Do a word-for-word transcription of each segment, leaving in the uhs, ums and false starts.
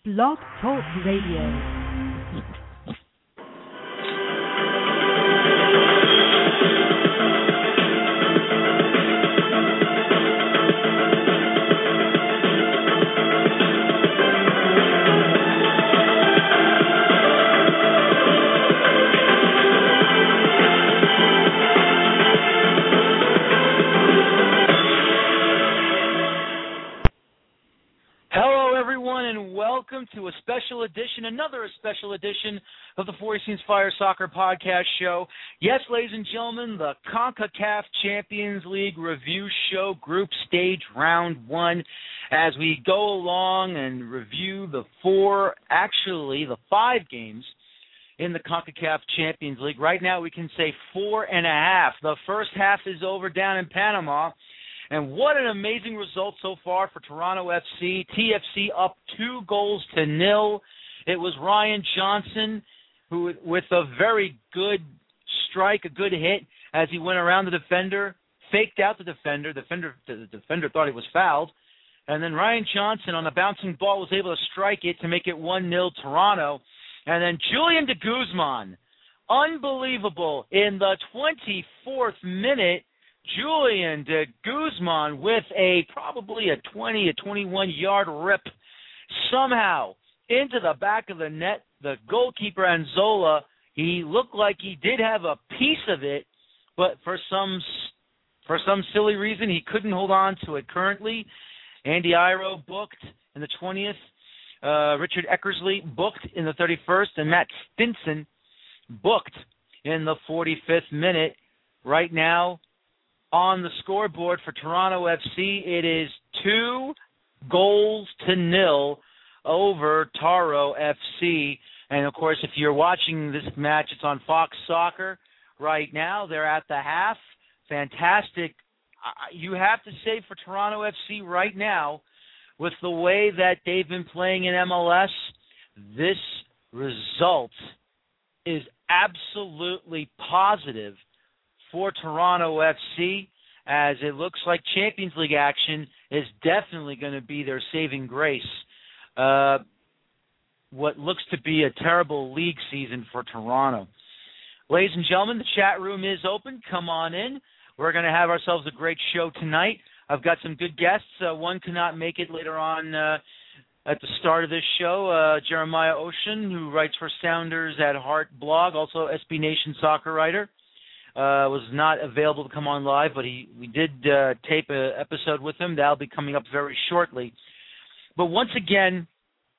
Blog Talk Radio. Welcome to a special edition, another special edition of the Four Seasons Fire Soccer Podcast Show. Yes, ladies and gentlemen, the CONCACAF Champions League Review Show, Group Stage Round one, as we go along and review the four, actually the five games in the CONCACAF Champions League. Right now we can say four and a half. The first half is over down in Panama. And what an amazing result so far for Toronto F C. T F C up two goals to nil. It was Ryan Johnson who, with a very good strike, a good hit, as he went around the defender, faked out the defender. The defender, the defender thought he was fouled. And then Ryan Johnson on a bouncing ball was able to strike it to make it one nil Toronto. And then Julian de Guzman, unbelievable, in the twenty-fourth minute, Julian de Guzman with a probably a twenty, a twenty-one-yard rip somehow into the back of the net. The goalkeeper, Anzola, he looked like he did have a piece of it, but for some for some silly reason, he couldn't hold on to it currently. Andy Iro booked in the twentieth. Uh, Richard Eckersley booked in the thirty-first, and Matt Stinson booked in the forty-fifth minute. Right now, on the scoreboard for Toronto F C, it is two goals to nil over Taro F C. And, of course, if you're watching this match, it's on Fox Soccer right now. They're at the half. Fantastic. You have to say for Toronto F C right now, with the way that they've been playing in M L S, this result is absolutely positive for Toronto F C, as it looks like Champions League action is definitely going to be their saving grace. Uh, what looks to be a terrible league season for Toronto. Ladies and gentlemen, the chat room is open. Come on in. We're going to have ourselves a great show tonight. I've got some good guests. Uh, one cannot make it later on uh, at the start of this show. Uh, Jeremiah Ocean, who writes for Sounders at Heart blog, also S B Nation soccer writer. Uh, was not available to come on live, but he we did uh, tape an episode with him. That'll be coming up very shortly. But once again,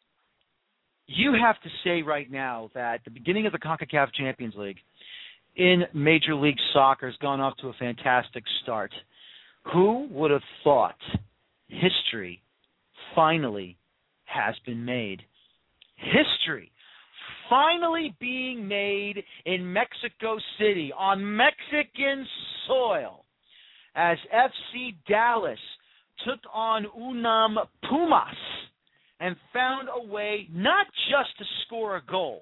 you have to say right now that the beginning of the CONCACAF Champions League in Major League Soccer has gone off to a fantastic start. Who would have thought history finally has been made? History finally being made in Mexico City on Mexican soil as F C Dallas took on UNAM Pumas and found a way not just to score a goal,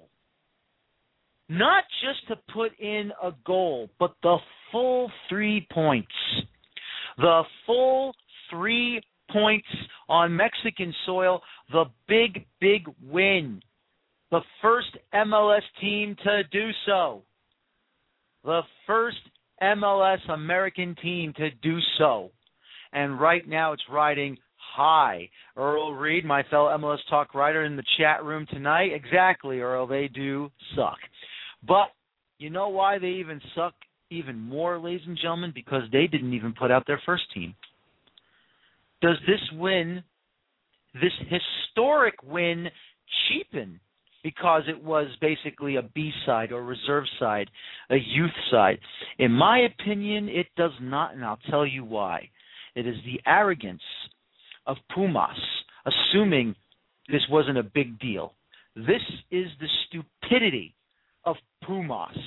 not just to put in a goal, but the full three points. The full three points on Mexican soil, the big, big win. The first M L S team to do so. The first M L S American team to do so. And right now it's riding high. Earl Reed, my fellow M L S Talk writer in the chat room tonight. Exactly, Earl, they do suck. But you know why they even suck even more, ladies and gentlemen? Because they didn't even put out their first team. Does this win, this historic win, cheapen because it was basically a B-side or reserve side, a youth side? In my opinion, it does not, and I'll tell you why. It is the arrogance of Pumas, assuming this wasn't a big deal. This is the stupidity of Pumas.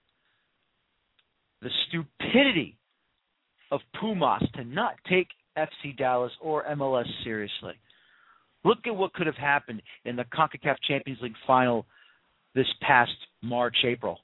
The stupidity of Pumas to not take F C Dallas or M L S seriously. Look at what could have happened in the CONCACAF Champions League final this past March, April.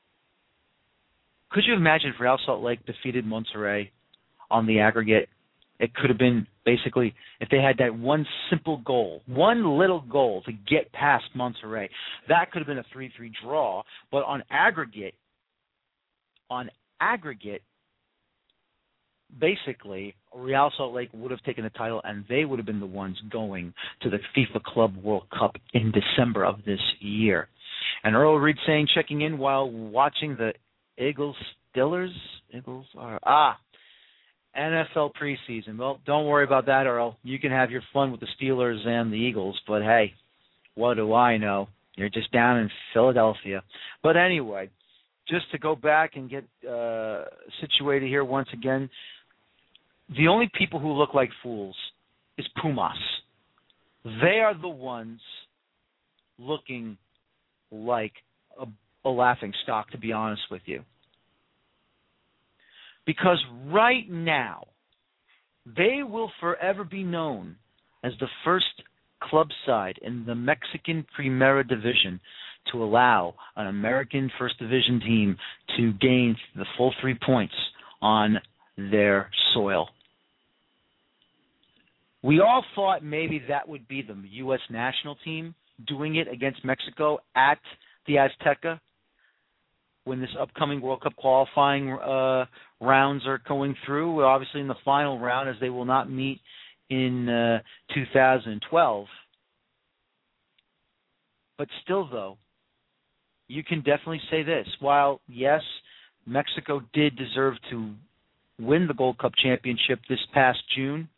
Could you imagine if Real Salt Lake defeated Monterrey on the aggregate It could have been basically if they had that one simple goal, one little goal to get past Monterrey, that could have been a three three draw. But on aggregate, on aggregate, basically, Real Salt Lake would have taken the title, and they would have been the ones going to the FIFA Club World Cup in December of this year. And Earl Reed saying, checking in while watching the Eagles Steelers. Eagles are ah. N F L preseason. Well, don't worry about that, Earl. You can have your fun with the Steelers and the Eagles, but hey, what do I know? You're just down in Philadelphia. But anyway, just to go back and get uh, situated here once again, the only people who look like fools is Pumas. They are the ones looking like a, a laughing stock, to be honest with you. Because right now, they will forever be known as the first club side in the Mexican Primera Division to allow an American First Division team to gain the full three points on their soil. We all thought maybe that would be the U S national team doing it against Mexico at the Azteca when this upcoming World Cup qualifying uh, rounds are going through. We're obviously in the final round, as they will not meet in uh, two thousand twelve. But still, though, you can definitely say this. While, yes, Mexico did deserve to win the Gold Cup championship this past June,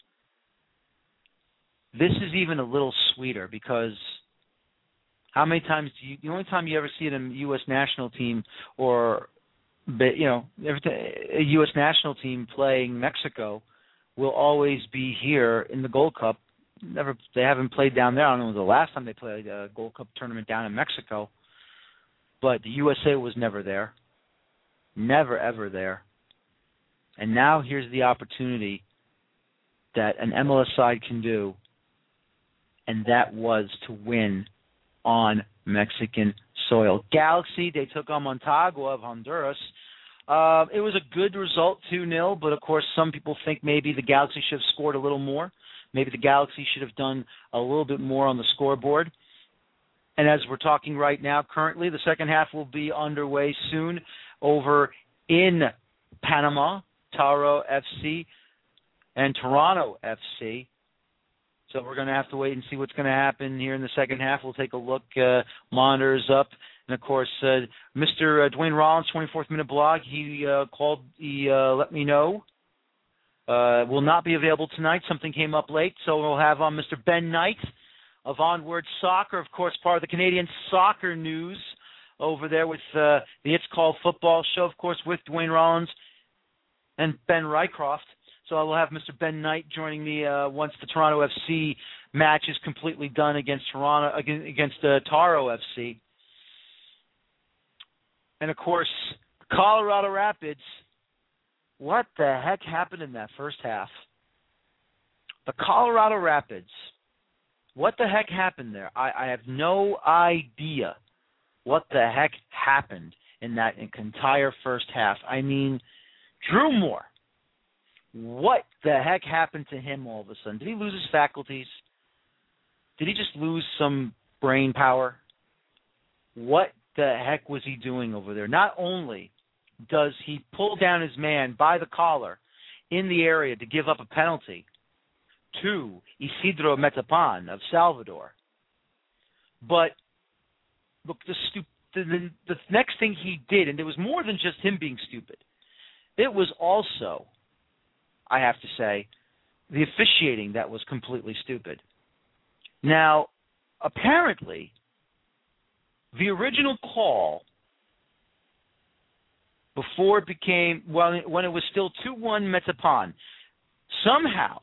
this is even a little sweeter because how many times do you, the only time you ever see a U S national team or, you know, a U S national team playing Mexico will always be here in the Gold Cup. Never, they haven't played down there. I don't know the last time they played a Gold Cup tournament down in Mexico, but the U S A was never there, never ever there. And now here's the opportunity that an M L S side can do, and that was to win on Mexican soil. Galaxy, they took on Montagua of Honduras. Uh, it was a good result, two nil, but of course some people think maybe the Galaxy should have scored a little more. Maybe the Galaxy should have done a little bit more on the scoreboard. And as we're talking right now, currently, the second half will be underway soon over in Panama, Taro F C and Toronto F C. So we're going to have to wait and see what's going to happen here in the second half. We'll take a look, uh, monitors up. And, of course, uh, Mister Uh, Dwayne Rollins, twenty-fourth Minute Blog, he uh, called, he uh, let me know. Uh, will not be available tonight. Something came up late, so we'll have on Mister Ben Knight of Onward Soccer, of course, part of the Canadian Soccer News over there with uh, the It's Called Football show, of course, with Dwayne Rollins and Ben Rycroft. So I will have Mister Ben Knight joining me uh, once the Toronto F C match is completely done against Toronto against uh, Taro F C. And, of course, Colorado Rapids. What the heck happened in that first half? The Colorado Rapids. What the heck happened there? I, I have no idea what the heck happened in that entire first half. I mean, Drew Moore. What the heck happened to him all of a sudden? Did he lose his faculties? Did he just lose some brain power? What the heck was he doing over there? Not only does he pull down his man by the collar in the area to give up a penalty to Isidro Metapan of Salvador, but look, the, stu- the, the next thing he did, and it was more than just him being stupid, it was also, I have to say, the officiating that was completely stupid. Now, apparently, the original call before it became, well, when it was still two one Metapan, somehow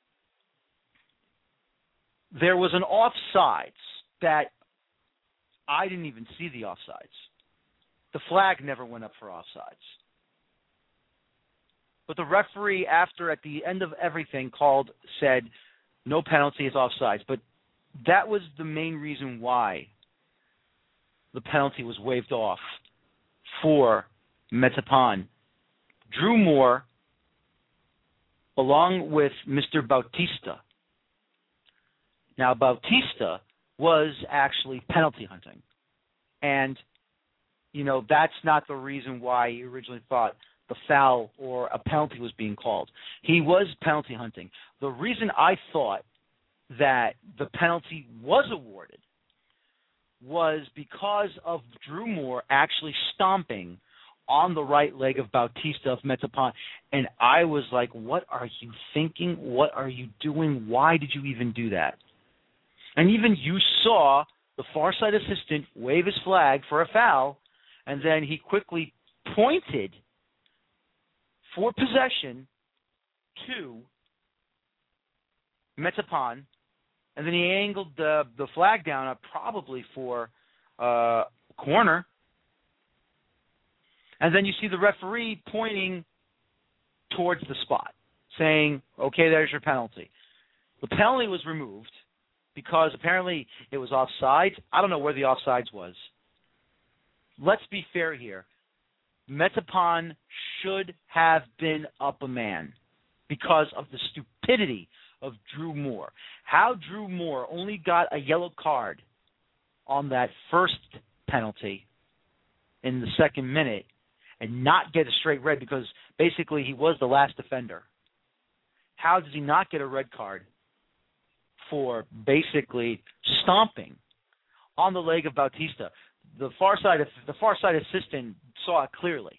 there was an offsides that I didn't even see the offsides. The flag never went up for offsides. But the referee, after at the end of everything, called, said, no penalty, it's offsides. But that was the main reason why the penalty was waived off for Metapan. Drew Moore along with Mister Bautista. Now, Bautista was actually penalty hunting. And, you know, that's not the reason why he originally thought the foul or a penalty was being called. He was penalty hunting. The reason I thought that the penalty was awarded was because of Drew Moore actually stomping on the right leg of Bautista of Metapon. And I was like, what are you thinking? What are you doing? Why did you even do that? And even you saw the far side assistant wave his flag for a foul, and then he quickly pointed for possession to Metapon, and then he angled the, the flag down uh, probably for uh, corner. And then you see the referee pointing towards the spot, saying, okay, there's your penalty. The penalty was removed because apparently it was offside. I don't know where the offsides was. Let's be fair here. Metapon should have been up a man because of the stupidity of Drew Moore. How Drew Moore only got a yellow card on that first penalty in the second minute and not get a straight red because basically he was the last defender. How does he not get a red card for basically stomping on the leg of Bautista? The far side, the far side assistant saw it clearly.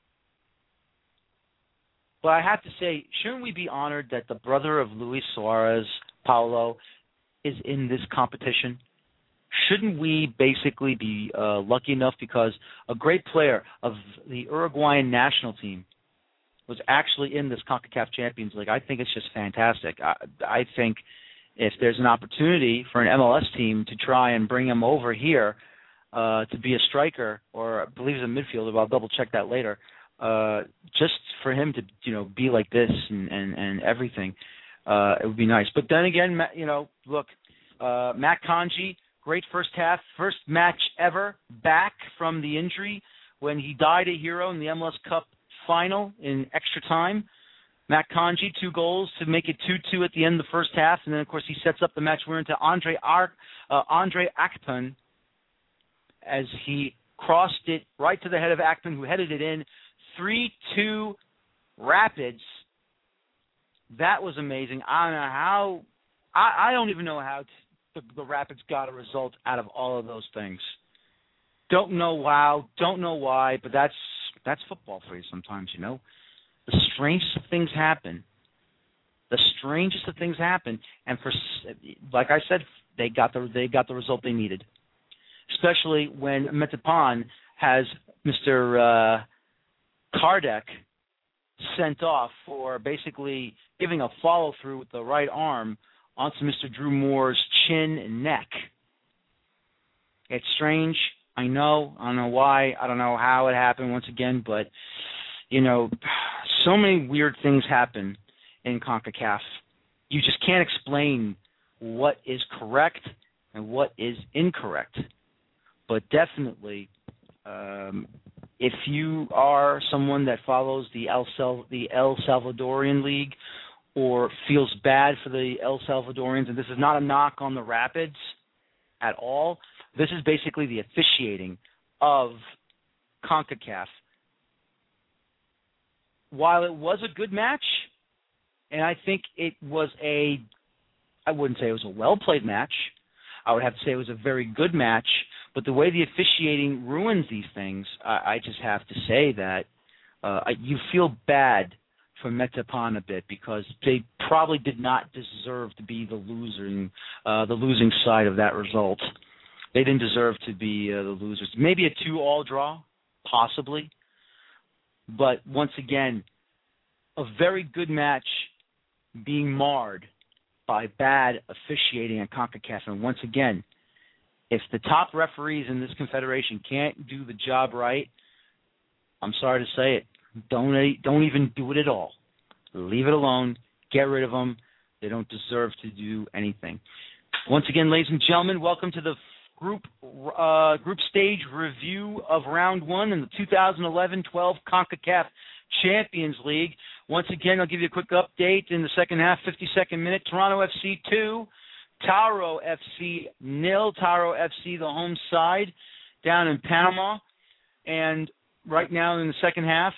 But I have to say, shouldn't we be honored that the brother of Luis Suarez, Paulo, is in this competition? Shouldn't we basically be uh, lucky enough because a great player of the Uruguayan national team was actually in this CONCACAF Champions League? I think it's just fantastic. I, I think if there's an opportunity for an M L S team to try and bring him over here uh, to be a striker, or I believe he's a midfielder, but I'll double check that later, uh, just for him to, you know, be like this and, and, and everything, uh, it would be nice. But then again, you know, look, uh, Matt Kanji, great first half, first match ever back from the injury when he died a hero in the M L S Cup final in extra time. Matt Kanji, two goals to make it two two at the end of the first half, and then, of course, he sets up the match winner to Andre Ar- uh, Andre Akpan as he crossed it right to the head of Akpan, who headed it in. three two Rapids. That was amazing. I don't know how – I don't even know how the, the Rapids got a result out of all of those things. Don't know how, don't know why, but that's that's football for you sometimes, you know. The strangest of things happen. The strangest of things happen, and for like I said, they got the they got the result they needed. Especially when Metapon has Mister Uh, Kardec sent off for basically giving a follow through with the right arm onto Mister Drew Moore's chin and neck. It's strange. I know. I don't know why. I don't know how it happened once again, but you know, so many weird things happen in CONCACAF. You just can't explain what is correct and what is incorrect. But definitely, um, if you are someone that follows the El, Sal- the El Salvadorian League or feels bad for the El Salvadorians, and this is not a knock on the Rapids at all, this is basically the officiating of CONCACAF. While it was a good match, and I think it was a, I wouldn't say it was a well-played match. I would have to say it was a very good match. But the way the officiating ruins these things, I, I just have to say that uh, you feel bad for Metapon a bit because they probably did not deserve to be the losing, uh, the losing side of that result. They didn't deserve to be uh, the losers. Maybe a two-all draw, possibly. But once again, a very good match being marred by bad officiating at CONCACAF. And once again, if the top referees in this confederation can't do the job right, I'm sorry to say it, don't don't even do it at all. Leave it alone. Get rid of them. They don't deserve to do anything. Once again, ladies and gentlemen, welcome to the group uh, group stage review of round one in the two thousand eleven twelve CONCACAF Champions League. Once again, I'll give you a quick update in the second half, fifty-second minute. Toronto F C two, Tauro F C nil. Tauro F C, the home side, down in Panama. And right now in the second half,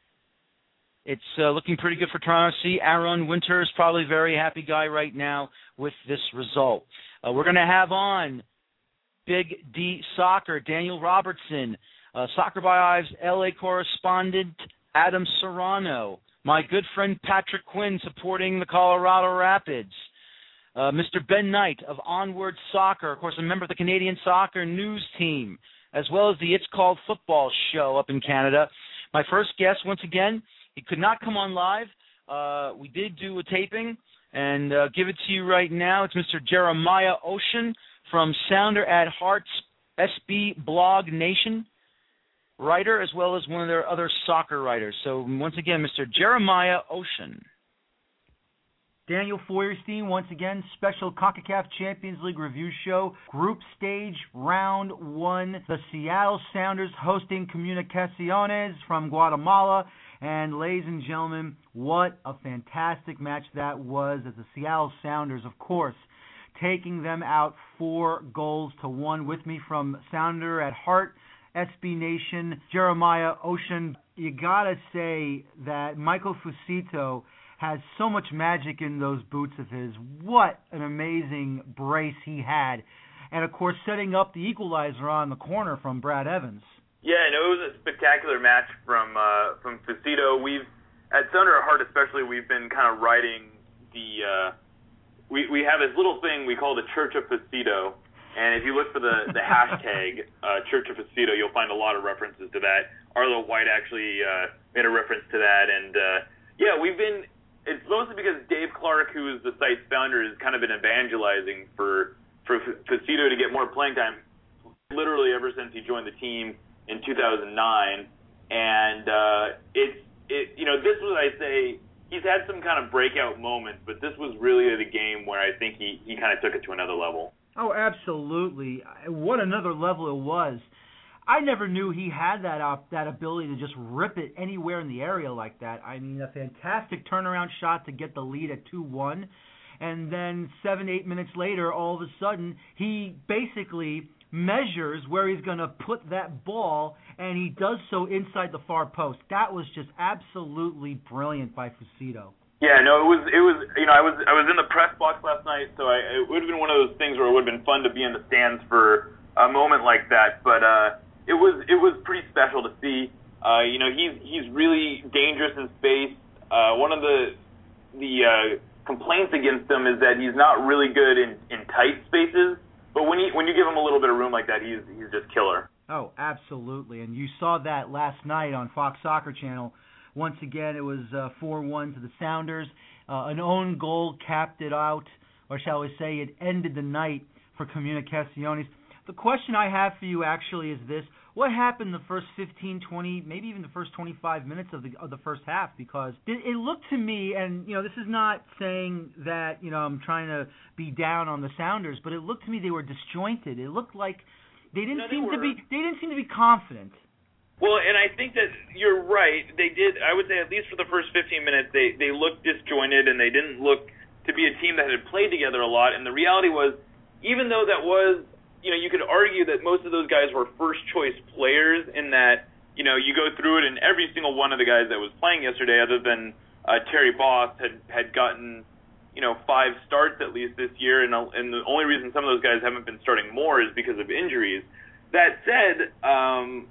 it's uh, looking pretty good for Toronto F C. Aaron Winter is probably a very happy guy right now with this result. Uh, we're going to have on Big D Soccer, Daniel Robertson, uh, Soccer by Ives L A correspondent Adam Serrano, my good friend Patrick Quinn supporting the Colorado Rapids, uh, Mister Ben Knight of Onward Soccer, of course a member of the Canadian Soccer News Team, as well as the It's Called Football show up in Canada. My first guest, once again, he could not come on live. Uh, we did do a taping, and uh, give it to you right now. It's Mister Jeremiah Ocean from Sounder at Heart's S B Blog Nation writer, as well as one of their other soccer writers. So once again, Mister Jeremiah Ocean. Daniel Feuerstein, once again, special CONCACAF Champions League review show, group stage, round one. The Seattle Sounders hosting Comunicaciones from Guatemala. And ladies and gentlemen, what a fantastic match that was, as the Seattle Sounders, of course, taking them out four goals to one. With me from Sounder at Heart, S B Nation, Jeremiah Ocean. You gotta say that Michael Fusito has so much magic in those boots of his. What an amazing brace he had. And, of course, setting up the equalizer on the corner from Brad Evans. Yeah, no, it was a spectacular match from uh, from Fusito. We've, at Sounder at Heart especially, we've been kind of writing the, uh, we, we have this little thing we call the Church of Fusito. And if you look for the, the hashtag uh, Church of Fusito, you'll find a lot of references to that. Arlo White actually uh, made a reference to that. And, uh, yeah, we've been, it's mostly because Dave Clark, who is the site's founder, has kind of been evangelizing for, for Fusito to get more playing time, literally ever since he joined the team in two thousand nine. And uh, it's, it, you know, this was, I say, he's had some kind of breakout moments, but this was really the game where I think he, he kind of took it to another level. Oh, absolutely. What another level it was. I never knew he had that uh, that ability to just rip it anywhere in the area like that. I mean, a fantastic turnaround shot to get the lead at two one. And then seven, eight minutes later, all of a sudden, he basically measures where he's going to put that ball, and he does so inside the far post. That was just absolutely brilliant by Fusito. Yeah, no, it was, it was, you know, I was I was in the press box last night, so I, it would have been one of those things where it would have been fun to be in the stands for a moment like that, but uh, it was it was pretty special to see. Uh, you know, he's he's really dangerous in space. Uh, one of the the uh, complaints against him is that he's not really good in, in tight spaces, but when he when you give him a little bit of room like that, he's he's just killer. Oh, absolutely, and you saw that last night on Fox Soccer Channel. Once again, it was uh, four one to the Sounders. Uh, an own goal capped it out, or shall we say it ended the night for Comunicaciones. The question I have for you actually is this. What happened the first fifteen, twenty, maybe even the first twenty-five minutes of the of the first half? Because it, it looked to me, and you know, this is not saying that, you know, I'm trying to be down on the Sounders, but it looked to me they were disjointed. It looked like they didn't no, they seem were. to be they didn't seem to be confident. Well, and I think that you're right. They did, I would say, at least for the first fifteen minutes, they, they looked disjointed, and they didn't look to be a team that had played together a lot. And the reality was, even though that was, you know, you could argue that most of those guys were first-choice players in that, you know, you go through it, and every single one of the guys that was playing yesterday, other than uh, Terry Boss, had, had gotten, you know, five starts at least this year, and, and the only reason some of those guys haven't been starting more is because of injuries. That said, um...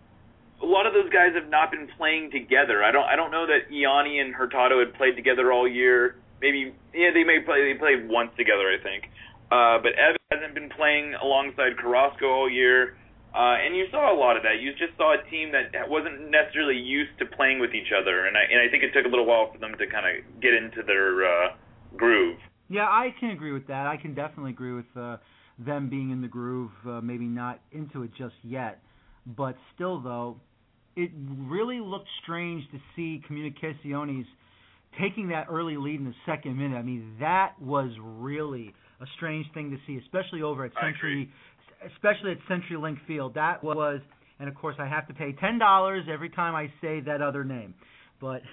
a lot of those guys have not been playing together. I don't I don't know that Ianni and Hurtado had played together all year. Maybe yeah, they may play they played once together, I think. Uh, but Evan hasn't been playing alongside Carrasco all year. Uh, and you saw a lot of that. You just saw a team that wasn't necessarily used to playing with each other. And I and I think it took a little while for them to kind of get into their uh, groove. Yeah, I can agree with that. I can definitely agree with uh, them being in the groove, uh, maybe not into it just yet. But still, though, it really looked strange to see Comunicaciones taking that early lead in the second minute. I mean, that was really a strange thing to see, especially over at Century, especially at CenturyLink Field. That was, and of course I have to pay ten dollars every time I say that other name. but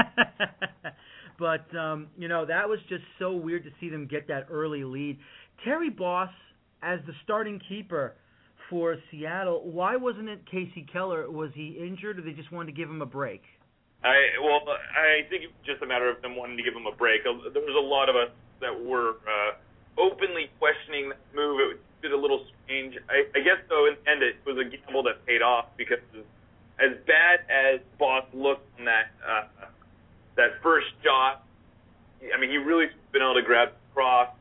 but um, you know, that was just so weird to see them get that early lead. Terry Boss as the starting keeper for Seattle. Why wasn't it Casey Keller? Was he injured, or they just wanted to give him a break? I well, I think it's just a matter of them wanting to give him a break. There was a lot of us that were uh, openly questioning that move. It did a little strange. I, I guess, though, in the end, it was a gamble that paid off because as bad as Boss looked on that uh, that first shot, I mean, he really been able to grab the cross,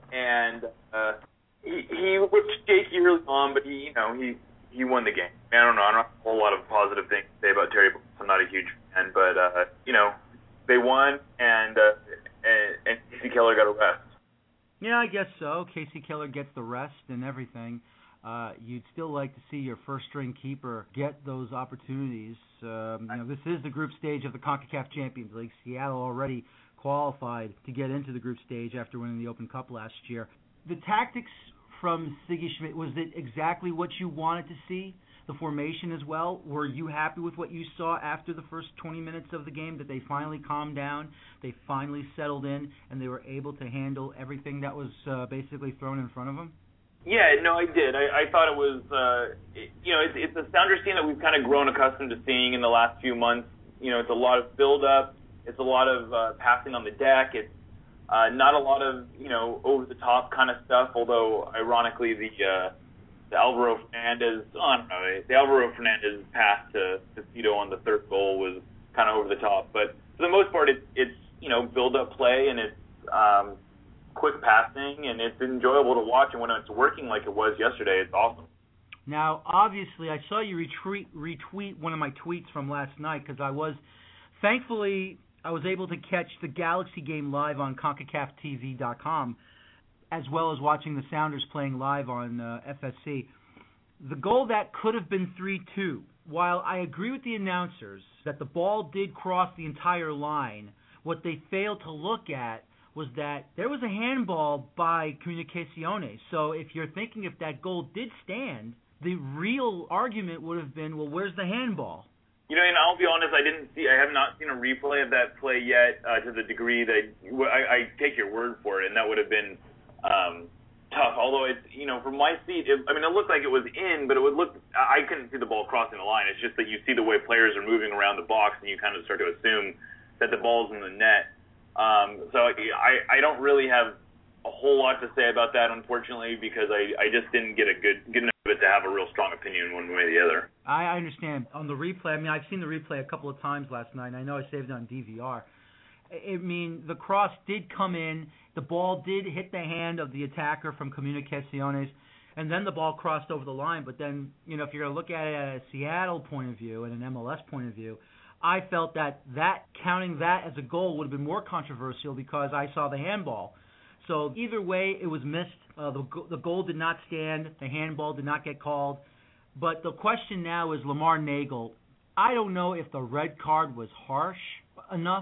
and uh, he he looked shaky early on, but he, you know, he he won the game. I don't know. I don't have a whole lot of positive things to say about Terry Boss. I'm not a huge fan, but uh, you know, they won, and uh, and, and Casey Keller got a rest. Yeah, I guess so. Casey Keller gets the rest and everything. Uh, you'd still like to see your first-string keeper get those opportunities. Um, you know, this is the group stage of the CONCACAF Champions League. Seattle already qualified to get into the group stage after winning the Open Cup last year. The tactics from Sigi Schmid, was it exactly what you wanted to see? The formation as well? Were you happy with what you saw after the first twenty minutes of the game, that they finally calmed down, they finally settled in, and they were able to handle everything that was uh, basically thrown in front of them? Yeah, no, I did. I, I thought it was, uh, it, you know, it's, it's a Sounders team that we've kind of grown accustomed to seeing in the last few months. You know, it's a lot of build-up. It's a lot of uh, passing on the deck. It's uh, not a lot of, you know, over-the-top kind of stuff, although, ironically, the uh, the Alvaro Fernandez, oh, I don't know, the Alvaro Fernandez pass to, to Cito on the third goal was kind of over the top. But for the most part, it, it's, you know, build-up play, and it's um, quick passing, and it's enjoyable to watch. And when it's working like it was yesterday, it's awesome. Now, obviously, I saw you retweet, retweet one of my tweets from last night because I was, thankfully, I was able to catch the Galaxy game live on CONCACAF T V dot com, as well as watching the Sounders playing live on uh, F S C. The goal that could have been three two, while I agree with the announcers that the ball did cross the entire line, what they failed to look at was that there was a handball by Comunicaciones. So if you're thinking if that goal did stand, the real argument would have been, well, where's the handball? You know, and I'll be honest, I didn't see, I have not seen a replay of that play yet uh, to the degree that I, I take your word for it, and that would have been um, tough. Although it's, you know, from my seat, it, I mean, it looked like it was in, but it would look, I couldn't see the ball crossing the line. It's just that you see the way players are moving around the box, and you kind of start to assume that the ball's in the net. Um, so I, I don't really have a whole lot to say about that, unfortunately, because I, I just didn't get a good, good enough of it to have a real strong opinion one way or the other. I understand. On the replay, I mean, I've seen the replay a couple of times last night, and I know I saved it on D V R. I mean, the cross did come in, the ball did hit the hand of the attacker from Comunicaciones, and then the ball crossed over the line. But then, you know, if you're going to look at it at a Seattle point of view and an M L S point of view, I felt that that counting that as a goal would have been more controversial because I saw the handball. So either way, it was missed. Uh, the, the goal did not stand. The handball did not get called. But the question now is Lamar Nagel. I don't know if the red card was harsh enough.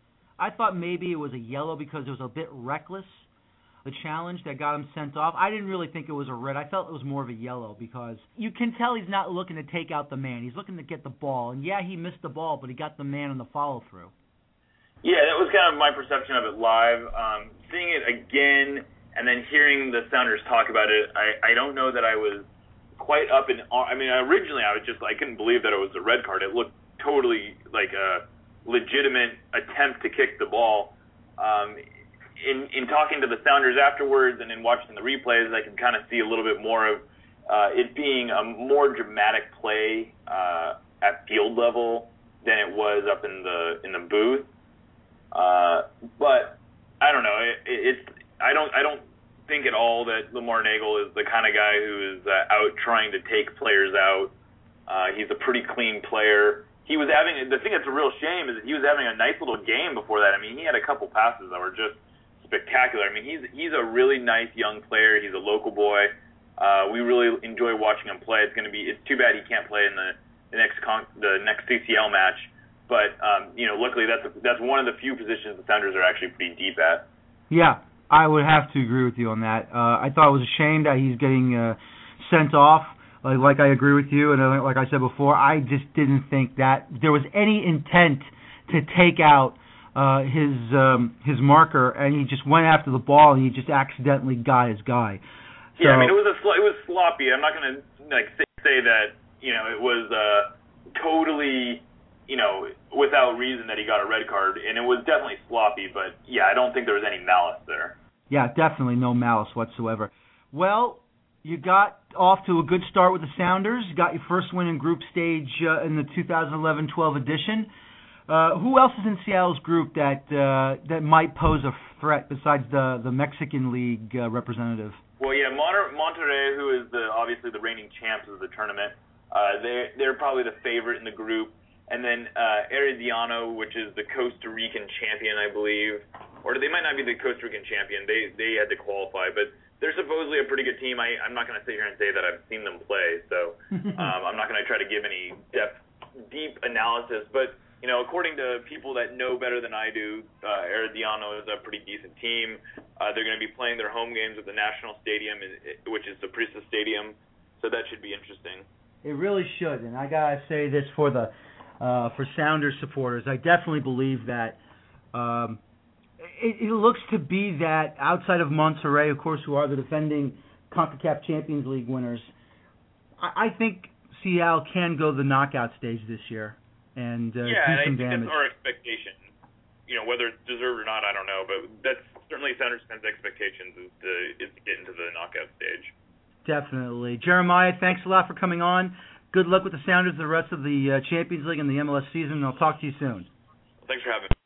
I thought maybe it was a yellow because it was a bit reckless, the challenge that got him sent off. I didn't really think it was a red. I felt it was more of a yellow because you can tell he's not looking to take out the man. He's looking to get the ball. And, yeah, he missed the ball, but he got the man on the follow-through. Yeah, that was kind of my perception of it live. Um, seeing it again and then hearing the Sounders talk about it, I, I don't know that I was quite up in – I mean, originally I was just – I couldn't believe that it was a red card. It looked totally like a legitimate attempt to kick the ball. Um, in, in talking to the Sounders afterwards and in watching the replays, I could kind of see a little bit more of uh, it being a more dramatic play uh, at field level than it was up in the in the booth. Uh, but I don't know. It, it's I don't I don't think at all that Lamar Nagel is the kind of guy who is uh, out trying to take players out. Uh, he's a pretty clean player. He was having the thing that's a real shame is that he was having a nice little game before that. I mean, he had a couple passes that were just spectacular. I mean, he's he's a really nice young player. He's a local boy. Uh, we really enjoy watching him play. It's going to be it's too bad he can't play in the, the next con- the next C C L match. But, um, you know, luckily that's a, that's one of the few positions the Sounders are actually pretty deep at. Yeah, I would have to agree with you on that. Uh, I thought it was a shame that he's getting uh, sent off. Like, like I agree with you, and like I said before, I just didn't think that there was any intent to take out uh, his um, his marker, and he just went after the ball, and he just accidentally got his guy. So, yeah, I mean, it was a sl- it was sloppy. I'm not going to like say, say that you know it was uh, totally you know without reason that he got a red card, and it was definitely sloppy. But yeah, I don't think there was any malice there. Yeah, definitely no malice whatsoever. Well, you got off to a good start with the Sounders. You got your first win in group stage uh, in the two thousand eleven twelve edition. Uh, who else is in Seattle's group that uh, that might pose a threat besides the, the Mexican League uh, representative? Well, yeah, Monter- Monterrey, who is the obviously the reigning champs of the tournament, uh, they're, they're probably the favorite in the group. And then uh, Herediano, which is the Costa Rican champion, I believe. Or they might not be the Costa Rican champion. They they had to qualify. But they're supposedly a pretty good team. I, I'm not going to sit here and say that I've seen them play. So um, I'm not going to try to give any depth, deep analysis. But you know, according to people that know better than I do, uh, Herediano is a pretty decent team. Uh, they're going to be playing their home games at the National Stadium, which is the Saprissa Stadium, so that should be interesting. It really should, and I gotta say this for the uh, for Sounders supporters, I definitely believe that um, it, it looks to be that outside of Monterrey, of course, who are the defending CONCACAF Champions League winners, I, I think Seattle can go the knockout stage this year. And uh, yeah, do and I some think damage. That's our expectation. You know, whether it's deserved or not, I don't know, but that's certainly Sounders fans' expectations is to is to get into the knockout stage. Definitely, Jeremiah. Thanks a lot for coming on. Good luck with the Sounders the rest of the uh, Champions League and the M L S season. And I'll talk to you soon. Well, thanks for having me.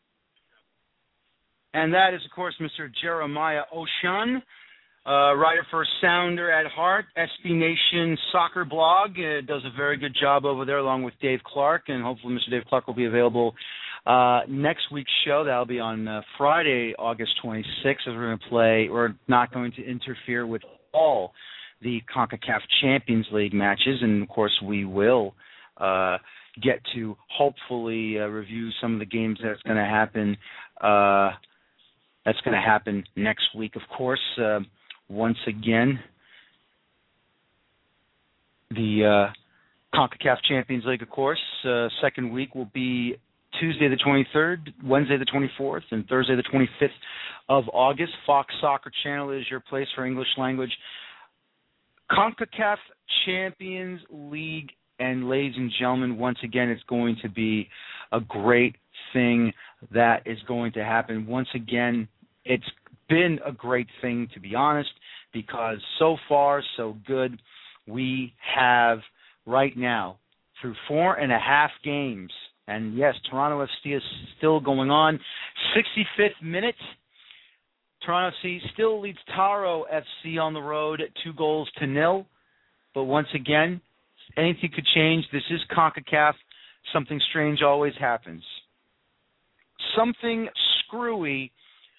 And that is, of course, Mister Jeremiah Oshan. Uh, writer for Sounder at Heart, S B Nation soccer blog. Uh, does a very good job over there along with Dave Clark, and hopefully Mister Dave Clark will be available uh, next week's show. That'll be on uh, Friday, August twenty-sixth, as we're going to play. We're not going to interfere with all the CONCACAF Champions League matches, and, of course, we will uh, get to hopefully uh, review some of the games that's going to happen uh, that's going to happen next week, of course. Uh, Once again, the uh, CONCACAF Champions League, of course, uh, second week will be Tuesday the twenty-third, Wednesday the twenty-fourth, and Thursday the twenty-fifth of August. Fox Soccer Channel is your place for English language. CONCACAF Champions League, and ladies and gentlemen, once again, it's going to be a great thing that is going to happen. Once again, it's been a great thing, to be honest, because so far so good. We have right now, through four and a half games, and yes, Toronto F C is still going on, sixty-fifth minute, Toronto F C still leads Taro F C on the road two goals to nil, but once again, anything could change. This is CONCACAF. Something strange always happens. Something screwy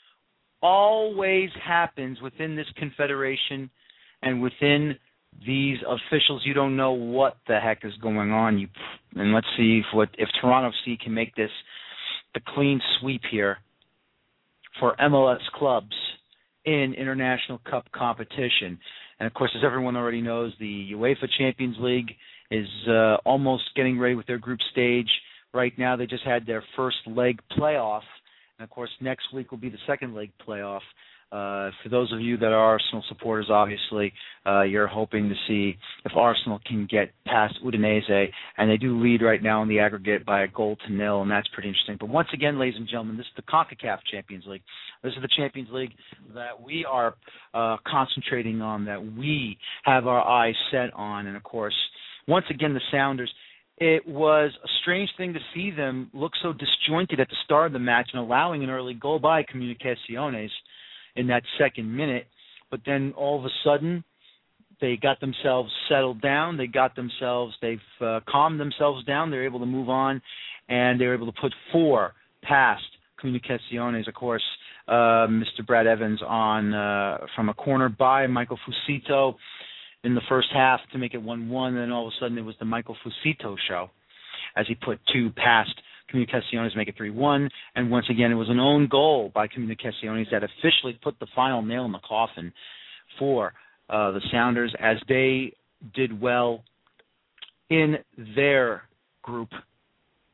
always happens within this confederation and within these officials. You don't know what the heck is going on. You and let's see if what if Toronto F C can make this the clean sweep here for M L S clubs in International Cup competition. And of course, as everyone already knows, the UEFA Champions League is uh, almost getting ready with their group stage. Right now, they just had their first leg playoff. And, of course, next week will be the second leg playoff. Uh, for those of you that are Arsenal supporters, obviously, uh, you're hoping to see if Arsenal can get past Udinese. And they do lead right now in the aggregate by a goal to nil, and that's pretty interesting. But once again, ladies and gentlemen, this is the CONCACAF Champions League. This is the Champions League that we are uh, concentrating on, that we have our eyes set on. And, of course, once again, the Sounders, it was a strange thing to see them look so disjointed at the start of the match and allowing an early goal by Comunicaciones in that second minute. But then all of a sudden, they got themselves settled down. They got themselves, they've uh, calmed themselves down. They're able to move on, and they were able to put four past Comunicaciones. Of course, uh, Mister Brad Evans on uh, from a corner by Michael Fusito in the first half to make it one one, and then all of a sudden it was the Michael Fusito show as he put two past Comunicaciones to make it three one, and once again it was an own goal by Comunicaciones that officially put the final nail in the coffin for uh, the Sounders as they did well in their group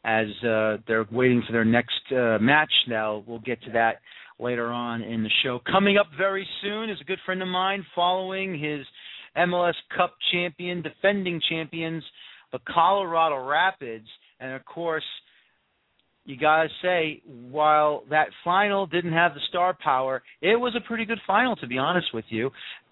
as uh, they're waiting for their next uh, match. Now, we'll get to that later on in the show. Coming up very soon is a good friend of mine following his M L S Cup champion, defending champions, the Colorado Rapids. And, of course, you got to say, while that final didn't have the star power, it was a pretty good final, to be honest with you.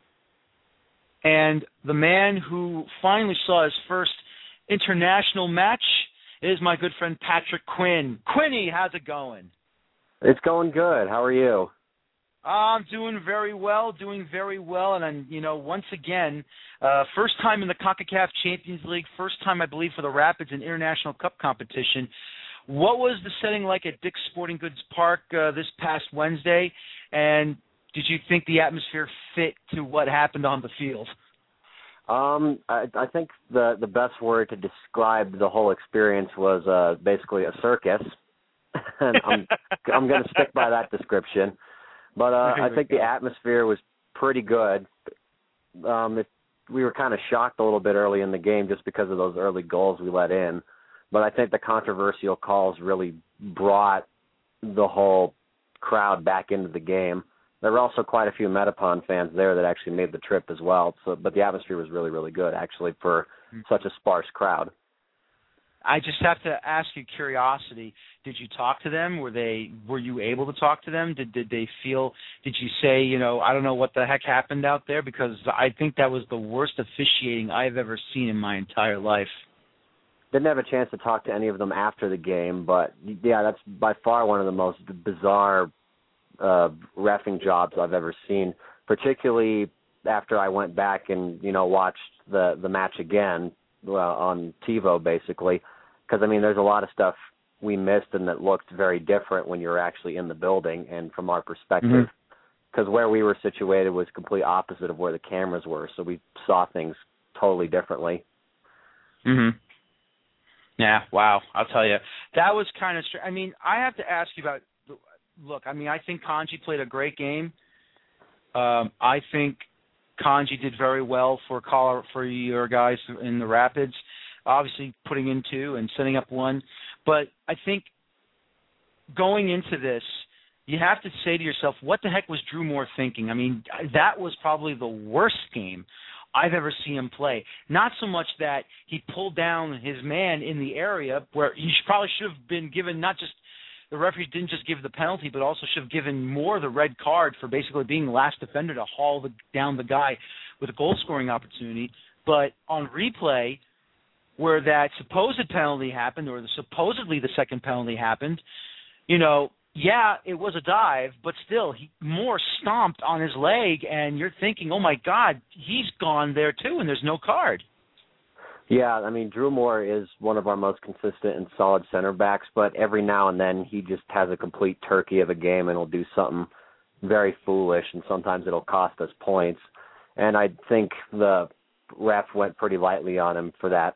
And the man who finally saw his first international match is my good friend Patrick Quinn. Quinny, how's it going? It's going good. How are you? I'm doing very well, doing very well. And, I'm, you know, once again, uh, first time in the CONCACAF Champions League, first time, I believe, for the Rapids in International Cup competition. What was the setting like at Dick's Sporting Goods Park uh, this past Wednesday? And did you think the atmosphere fit to what happened on the field? Um, I, I think the, the best word to describe the whole experience was uh, basically a circus. and I'm, I'm going to stick by that description. But uh, I think the atmosphere was pretty good. Um, it, we were kind of shocked a little bit early in the game just because of those early goals we let in. But I think the controversial calls really brought the whole crowd back into the game. There were also quite a few Metapon fans there that actually made the trip as well. So, but the atmosphere was really, really good, actually, for such a sparse crowd. I just have to ask you curiosity. Did you talk to them? Were they? Were you able to talk to them? Did did they feel? Did you say, you know, I don't know what the heck happened out there? Because I think that was the worst officiating I've ever seen in my entire life. Didn't have a chance to talk to any of them after the game, but yeah, that's by far one of the most bizarre uh, reffing jobs I've ever seen. Particularly after I went back and you know watched the the match again. Well, on TiVo, basically, because, I mean, there's a lot of stuff we missed and that looked very different when you're actually in the building and from our perspective, because mm-hmm. where we were situated was complete opposite of where the cameras were, so we saw things totally differently. Mm-hmm. Yeah, wow, I'll tell you. That was kind of strange. I mean, I have to ask you about, look, I mean, I think Kanji played a great game. Um, I think Kanji did very well for Colorado, for your guys in the Rapids, obviously putting in two and setting up one. But I think going into this, you have to say to yourself, what the heck was Drew Moore thinking? I mean, that was probably the worst game I've ever seen him play. Not so much that he pulled down his man in the area where he probably should have been given not just the referee didn't just give the penalty, but also should have given Moore the red card for basically being the last defender to haul the, down the guy with a goal-scoring opportunity. But on replay, where that supposed penalty happened, or the, supposedly the second penalty happened, you know, yeah, it was a dive, but still, he, Moore stomped on his leg, and you're thinking, oh, my God, he's gone there too, and there's no card. Yeah, I mean, Drew Moore is one of our most consistent and solid center backs, but every now and then he just has a complete turkey of a game and will do something very foolish, and sometimes it'll cost us points. And I think the ref went pretty lightly on him for that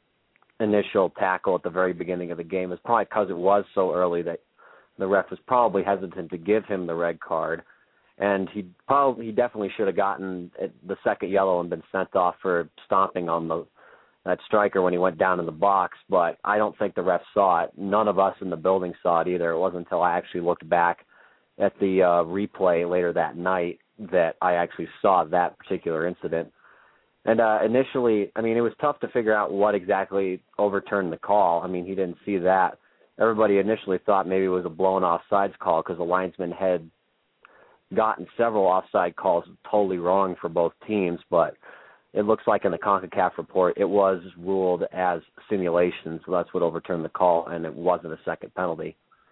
initial tackle at the very beginning of the game. It's probably because it was so early that the ref was probably hesitant to give him the red card. And he probably he definitely should have gotten the second yellow and been sent off for stomping on the that striker when he went down in the box, but I don't think the ref saw it. None of us in the building saw it either. It wasn't until I actually looked back at the uh, replay later that night that I actually saw that particular incident. And uh, initially, I mean, it was tough to figure out what exactly overturned the call. I mean, he didn't see that. Everybody initially thought maybe it was a blown offsides call because the linesman had gotten several offside calls totally wrong for both teams, but it looks like in the CONCACAF report, it was ruled as simulation, so that's what overturned the call, and it wasn't a second penalty.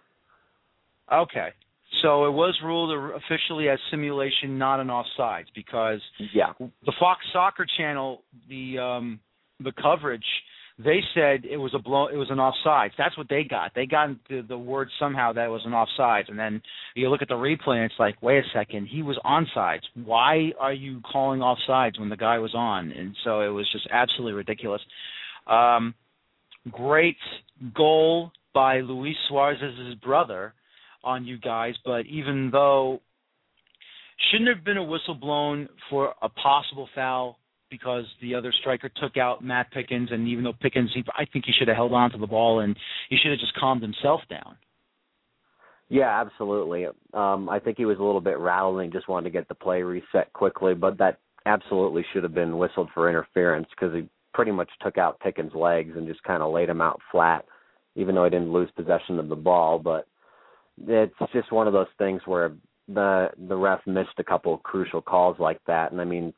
Okay. So it was ruled officially as simulation, not an offsides, because yeah. the Fox Soccer channel, the um, the coverage, they said it was a blow, it was an offsides. That's what they got. They got the, the word somehow that it was an offsides, and then you look at the replay and it's like, wait a second, he was onside. Why are you calling offsides when the guy was on? And so it was just absolutely ridiculous. Um, great goal by Luis Suarez's brother on you guys, but even though shouldn't have been a whistle blown for a possible foul because the other striker took out Matt Pickens, and even though Pickens, he, I think he should have held on to the ball, and he should have just calmed himself down. Yeah, absolutely. Um, I think he was a little bit rattled and just wanted to get the play reset quickly, but that absolutely should have been whistled for interference because he pretty much took out Pickens' legs and just kind of laid him out flat, even though he didn't lose possession of the ball. But it's just one of those things where the the ref missed a couple of crucial calls like that. And, I mean,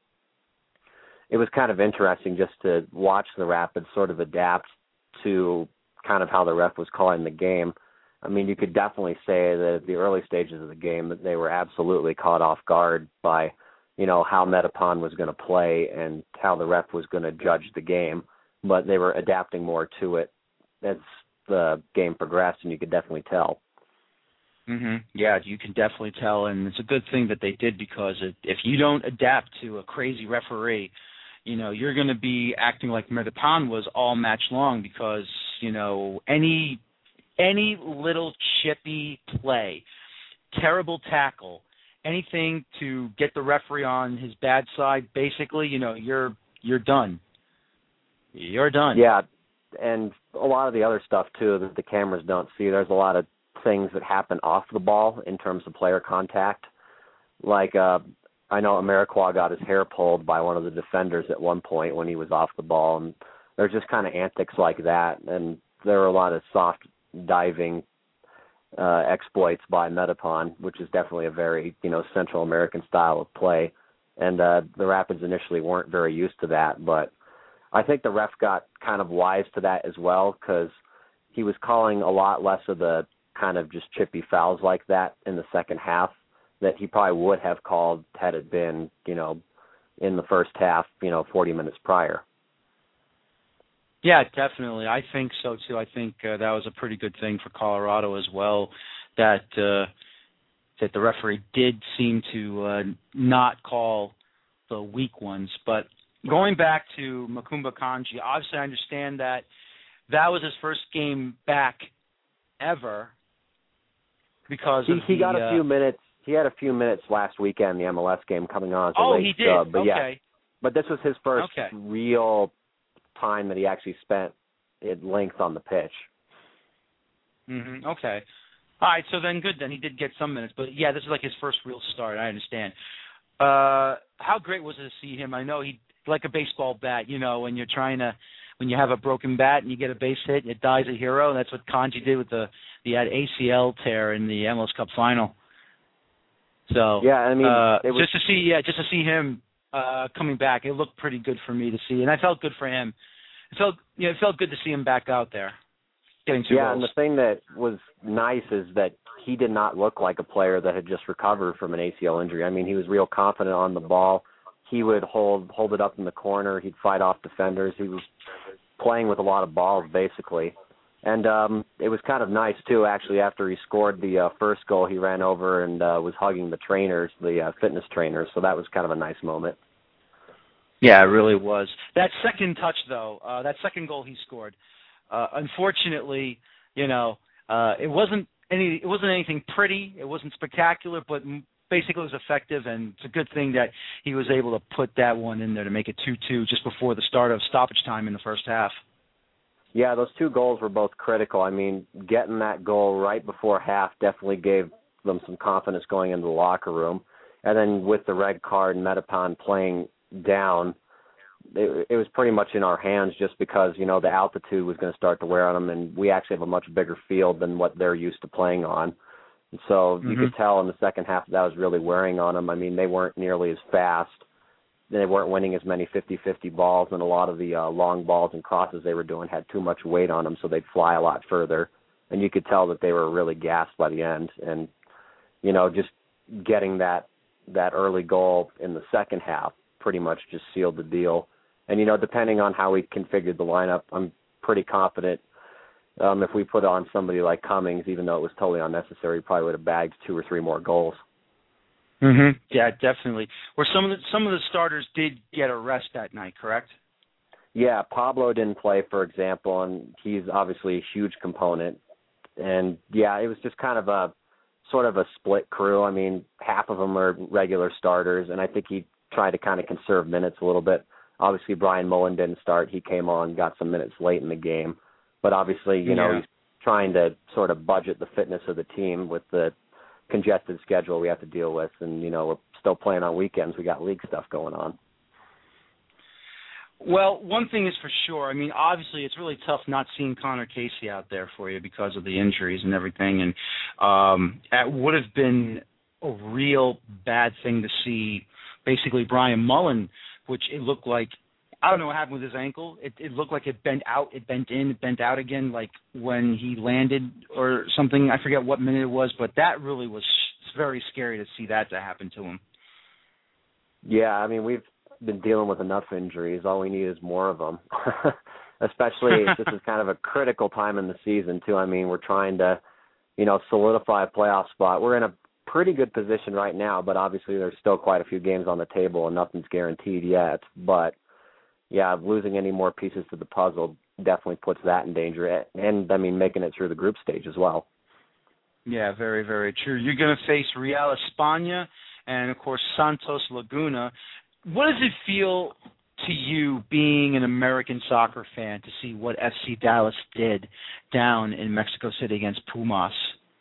it was kind of interesting just to watch the Rapids sort of adapt to kind of how the ref was calling the game. I mean, you could definitely say that at the early stages of the game that they were absolutely caught off guard by, you know, how Metapon was going to play and how the ref was going to judge the game. But they were adapting more to it as the game progressed, and you could definitely tell. Mm-hmm. Yeah, you can definitely tell, and it's a good thing that they did because if, if you don't adapt to a crazy referee, you know, you're going to be acting like Metapon was all match long because, you know, any any little chippy play, terrible tackle, anything to get the referee on his bad side, basically, you know, you're you're done. You're done. Yeah, and a lot of the other stuff, too, that the cameras don't see. There's a lot of things that happen off the ball in terms of player contact. Like, uh, I know Amarikwa got his hair pulled by one of the defenders at one point when he was off the ball, and there's just kind of antics like that, and there were a lot of soft diving uh, exploits by Metapon, which is definitely a very, you know, Central American style of play. And uh, the Rapids initially weren't very used to that, but I think the ref got kind of wise to that as well because he was calling a lot less of the kind of just chippy fouls like that in the second half that he probably would have called had it been, you know, in the first half, you know, forty minutes prior. Yeah, definitely. I think so, too. I think uh, that was a pretty good thing for Colorado as well, that uh, that the referee did seem to uh, not call the weak ones. But going back to Makumba Kanji, obviously I understand that that was his first game back ever because he, of he the, got a uh, few minutes. He had a few minutes last weekend, the M L S game coming on. As a oh, late he did? sub, but okay. Yeah, but this was his first okay. real time that he actually spent at length on the pitch. Mm-hmm. Okay. All right, so then good. Then he did get some minutes. But, yeah, this is like his first real start. I understand. Uh, how great was it to see him? I know he like a baseball bat, you know, when you're trying to – when you have a broken bat and you get a base hit, it dies a hero. That's what Kanji did with the the A C L tear in the M L S Cup final. So yeah, I mean, uh, it was, just to see, yeah, just to see him uh, coming back, it looked pretty good for me to see, and I felt good for him. It felt, you know, it felt good to see him back out there, getting two yeah, goals. and the thing that was nice is that he did not look like a player that had just recovered from an A C L injury. I mean, he was real confident on the ball. He would hold hold it up in the corner. He'd fight off defenders. He was playing with a lot of balls, basically. And um, it was kind of nice, too, actually, after he scored the uh, first goal, he ran over and uh, was hugging the trainers, the uh, fitness trainers, so that was kind of a nice moment. Yeah, it really was. That second touch, though, uh, that second goal he scored, uh, unfortunately, you know, uh, it wasn't any, it wasn't anything pretty, it wasn't spectacular, but basically it was effective, and it's a good thing that he was able to put that one in there to make it two two just before the start of stoppage time in the first half. Yeah, those two goals were both critical. I mean, getting that goal right before half definitely gave them some confidence going into the locker room. And then with the red card and Metapon playing down, it, it was pretty much in our hands just because, you know, the altitude was going to start to wear on them, and we actually have a much bigger field than what they're used to playing on. And so mm-hmm. you could tell in the second half that was really wearing on them. I mean, they weren't nearly as fast. They weren't winning as many fifty-fifty balls, and a lot of the uh, long balls and crosses they were doing had too much weight on them, so they'd fly a lot further. And you could tell that they were really gassed by the end. And, you know, just getting that that early goal in the second half pretty much just sealed the deal. And, you know, depending on how we configured the lineup, I'm pretty confident um, if we put on somebody like Cummings, even though it was totally unnecessary, probably would have bagged two or three more goals. Mm-hmm. Yeah, definitely. Where some of the some of the starters did get a rest that night, correct? Yeah, Pablo didn't play, for example, and he's obviously a huge component. And yeah, it was just kind of a sort of a split crew. I mean, half of them are regular starters, and I think he tried to kind of conserve minutes a little bit. Obviously, Brian Mullen didn't start. He came on, got some minutes late in the game. But obviously, you know, yeah. he's trying to sort of budget the fitness of the team with the congested schedule we have to deal with. And, you know, we're still playing on weekends. We got league stuff going on. Well, one thing is for sure. I mean, obviously, it's really tough not seeing Connor Casey out there for you because of the injuries and everything. And um, it would have been a real bad thing to see basically Brian Mullen, which it looked like, I don't know what happened with his ankle. It, it looked like it bent out, it bent in, it bent out again, like when he landed or something. I forget what minute it was, but that really was very scary to see that to happen to him. Yeah, I mean, we've been dealing with enough injuries. All we need is more of them. Especially, this is kind of a critical time in the season, too. I mean, we're trying to, you know, solidify a playoff spot. We're in a pretty good position right now, but obviously there's still quite a few games on the table and nothing's guaranteed yet. But, yeah, losing any more pieces to the puzzle definitely puts that in danger. And, I mean, making it through the group stage as well. Yeah, very, very true. You're going to face Real España and, of course, Santos Laguna. What does it feel to you, being an American soccer fan, to see what F C Dallas did down in Mexico City against Pumas?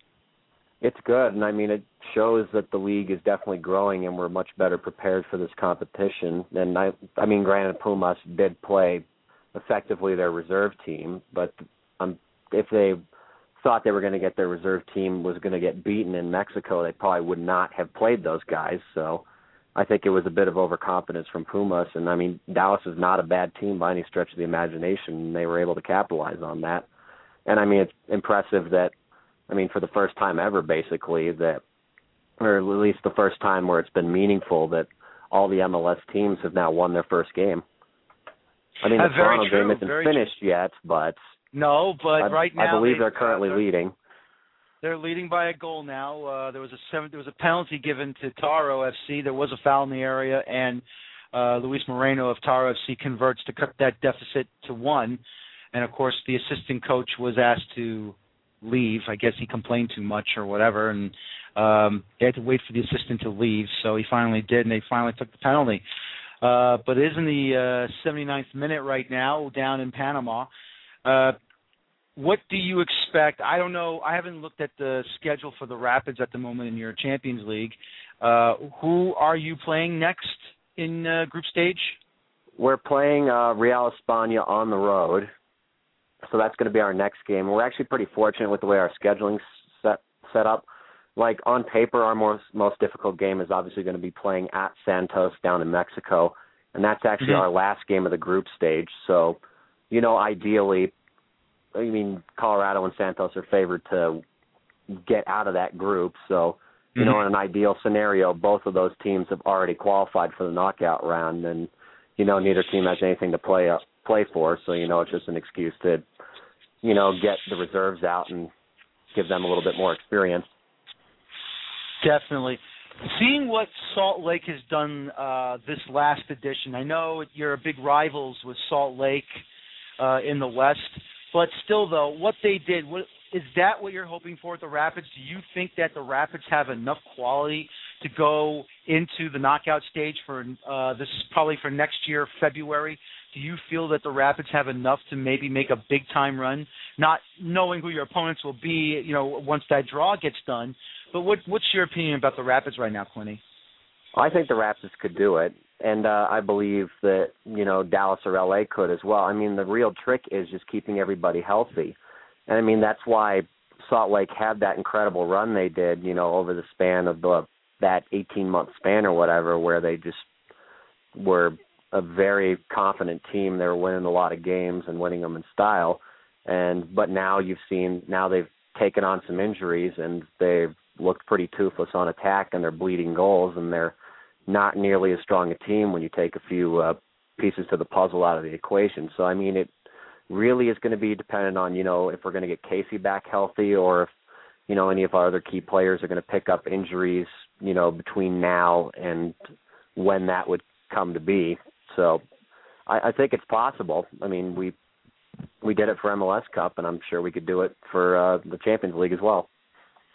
It's good, and I mean, it shows that the league is definitely growing and we're much better prepared for this competition. And I, I mean, granted, Pumas did play effectively their reserve team, but um, if they thought they were going to get their reserve team was going to get beaten in Mexico, they probably would not have played those guys. So I think it was a bit of overconfidence from Pumas. And, I mean, Dallas is not a bad team by any stretch of the imagination, and they were able to capitalize on that. And, I mean, it's impressive that, I mean, for the first time ever, basically, that, or at least the first time where it's been meaningful, that all the M L S teams have now won their first game. I mean, the uh, Toronto true, game isn't finished true. yet, but no, but I, right now I believe they, they're currently uh, they're, leading. They're leading by a goal now. Uh, there was a seven, there was a penalty given to Taro F C. There was a foul in the area, and uh, Luis Moreno of Taro F C converts to cut that deficit to one. And of course, the assistant coach was asked to leave. I guess he complained too much or whatever, and um, they had to wait for the assistant to leave. So he finally did, and they finally took the penalty. Uh, but it is in the uh, seventy-ninth minute right now down in Panama. Uh, what do you expect? I don't know. I haven't looked at the schedule for the Rapids at the moment in your Champions League. Uh, who are you playing next in uh, group stage? We're playing uh, Real España on the road. So that's going to be our next game. We're actually pretty fortunate with the way our scheduling's set set up. Like, on paper, our most, most difficult game is obviously going to be playing at Santos down in Mexico, and that's actually mm-hmm. our last game of the group stage. So, you know, ideally, I mean, Colorado and Santos are favored to get out of that group. So, you mm-hmm. know, in an ideal scenario, both of those teams have already qualified for the knockout round, and, you know, neither team has anything to play up. play for, so, you know, it's just an excuse to, you know, get the reserves out and give them a little bit more experience. Definitely. Seeing what Salt Lake has done uh, this last edition, I know you're big rivals with Salt Lake uh, in the West, but still, though, what they did, what, is that what you're hoping for at the Rapids? Do you think that the Rapids have enough quality to go into the knockout stage for, uh, this is probably for next year, February? Do you feel that the Rapids have enough to maybe make a big-time run, not knowing who your opponents will be, you know, once that draw gets done? But what, what's your opinion about the Rapids right now, Quinny? I think the Rapids could do it, and uh, I believe that, you know, Dallas or L A could as well. I mean, the real trick is just keeping everybody healthy. And, I mean, that's why Salt Lake had that incredible run they did, you know, over the span of the that eighteen-month span or whatever, where they just were a very confident team. They were winning a lot of games and winning them in style. And but now you've seen, now they've taken on some injuries, and they've looked pretty toothless on attack, and they're bleeding goals, and they're not nearly as strong a team when you take a few uh, pieces to the puzzle out of the equation. So, I mean, it really is going to be dependent on, you know, if we're going to get Casey back healthy, or if, you know, any of our other key players are going to pick up injuries, you know, between now and when that would come to be. So I, I think it's possible. I mean, we we did it for M L S Cup, and I'm sure we could do it for uh, the Champions League as well.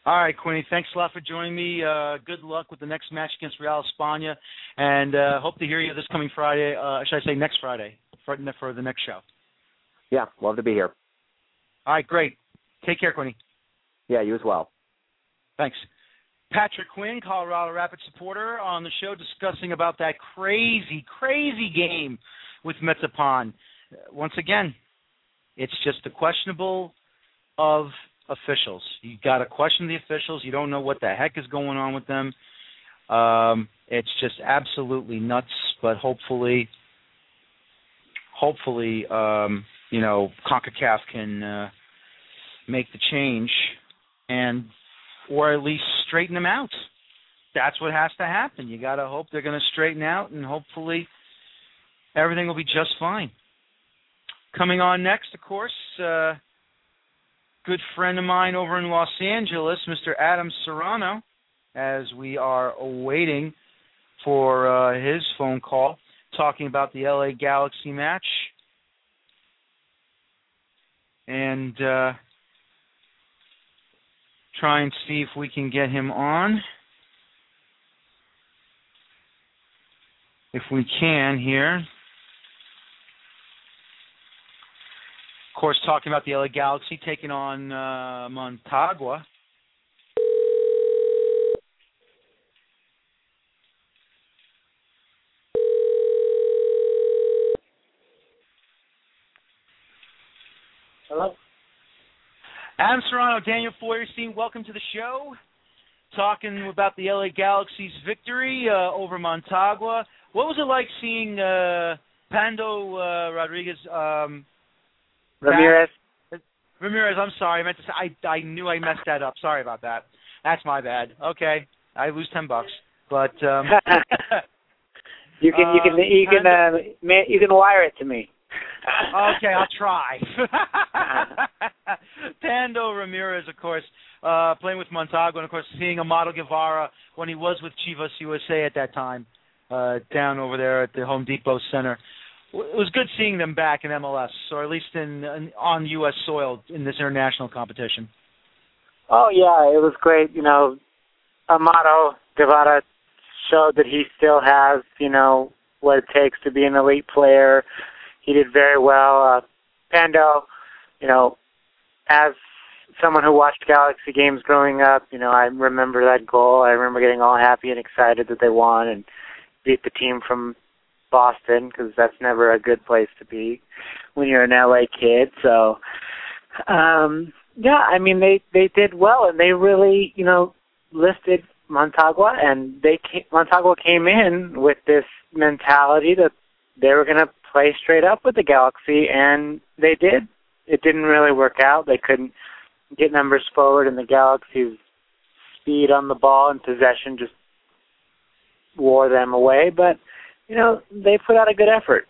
All right, Quinny, thanks a lot for joining me. Uh, good luck with the next match against Real España, and uh, hope to hear you this coming Friday, uh, should I say next Friday, for, for the next show. Yeah, love to be here. All right, great. Take care, Quinny. Yeah, you as well. Thanks. Patrick Quinn, Colorado Rapids supporter, on the show discussing about that crazy, crazy game with Metzapan. Once again, it's just the questionable of officials. You got to question the officials. You don't know what the heck is going on with them. Um, it's just absolutely nuts. But hopefully, hopefully, um, you know, CONCACAF can uh, make the change, and or at least straighten them out. That's what has to happen. You got to hope they're going to straighten out, and hopefully, everything will be just fine. Coming on next, of course. Uh, Good friend of mine over in Los Angeles, Mister Adam Serrano, as we are waiting for uh, his phone call, talking about the L A Galaxy match. And uh, try and see if we can get him on. If we can here. Of course, talking about the L A Galaxy taking on uh, Montagua. Hello? Adam Serrano, Daniel Feuerstein, welcome to the show. Talking about the L A Galaxy's victory uh, over Montagua. What was it like seeing uh, Pando uh, Rodriguez... Um, Ramirez. That, Ramirez, I'm sorry. I meant to say, I, I knew I messed that up. Sorry about that. That's my bad. Okay. I lose ten bucks. But um You can you can you can uh, you can wire it to me. Okay, I'll try. Pando Ramirez, of course, uh, playing with Montagua, and of course seeing Amado Guevara when he was with Chivas U S A at that time, uh, down over there at the Home Depot Center. It was good seeing them back in M L S, or at least in, in on U S soil in this international competition. Oh yeah, it was great. You know, Amado Guevara showed that he still has, you know, what it takes to be an elite player. He did very well. Uh, Pando, you know, as someone who watched Galaxy games growing up, you know, I remember that goal. I remember getting all happy and excited that they won and beat the team from Boston, because that's never a good place to be when you're an L A kid. So, um, yeah, I mean, they, they did well, and they really, you know, lifted Montagua, and they came, Montagua came in with this mentality that they were going to play straight up with the Galaxy, and they did. It didn't really work out. They couldn't get numbers forward, and the Galaxy's speed on the ball and possession just wore them away, but you know, they put out a good effort.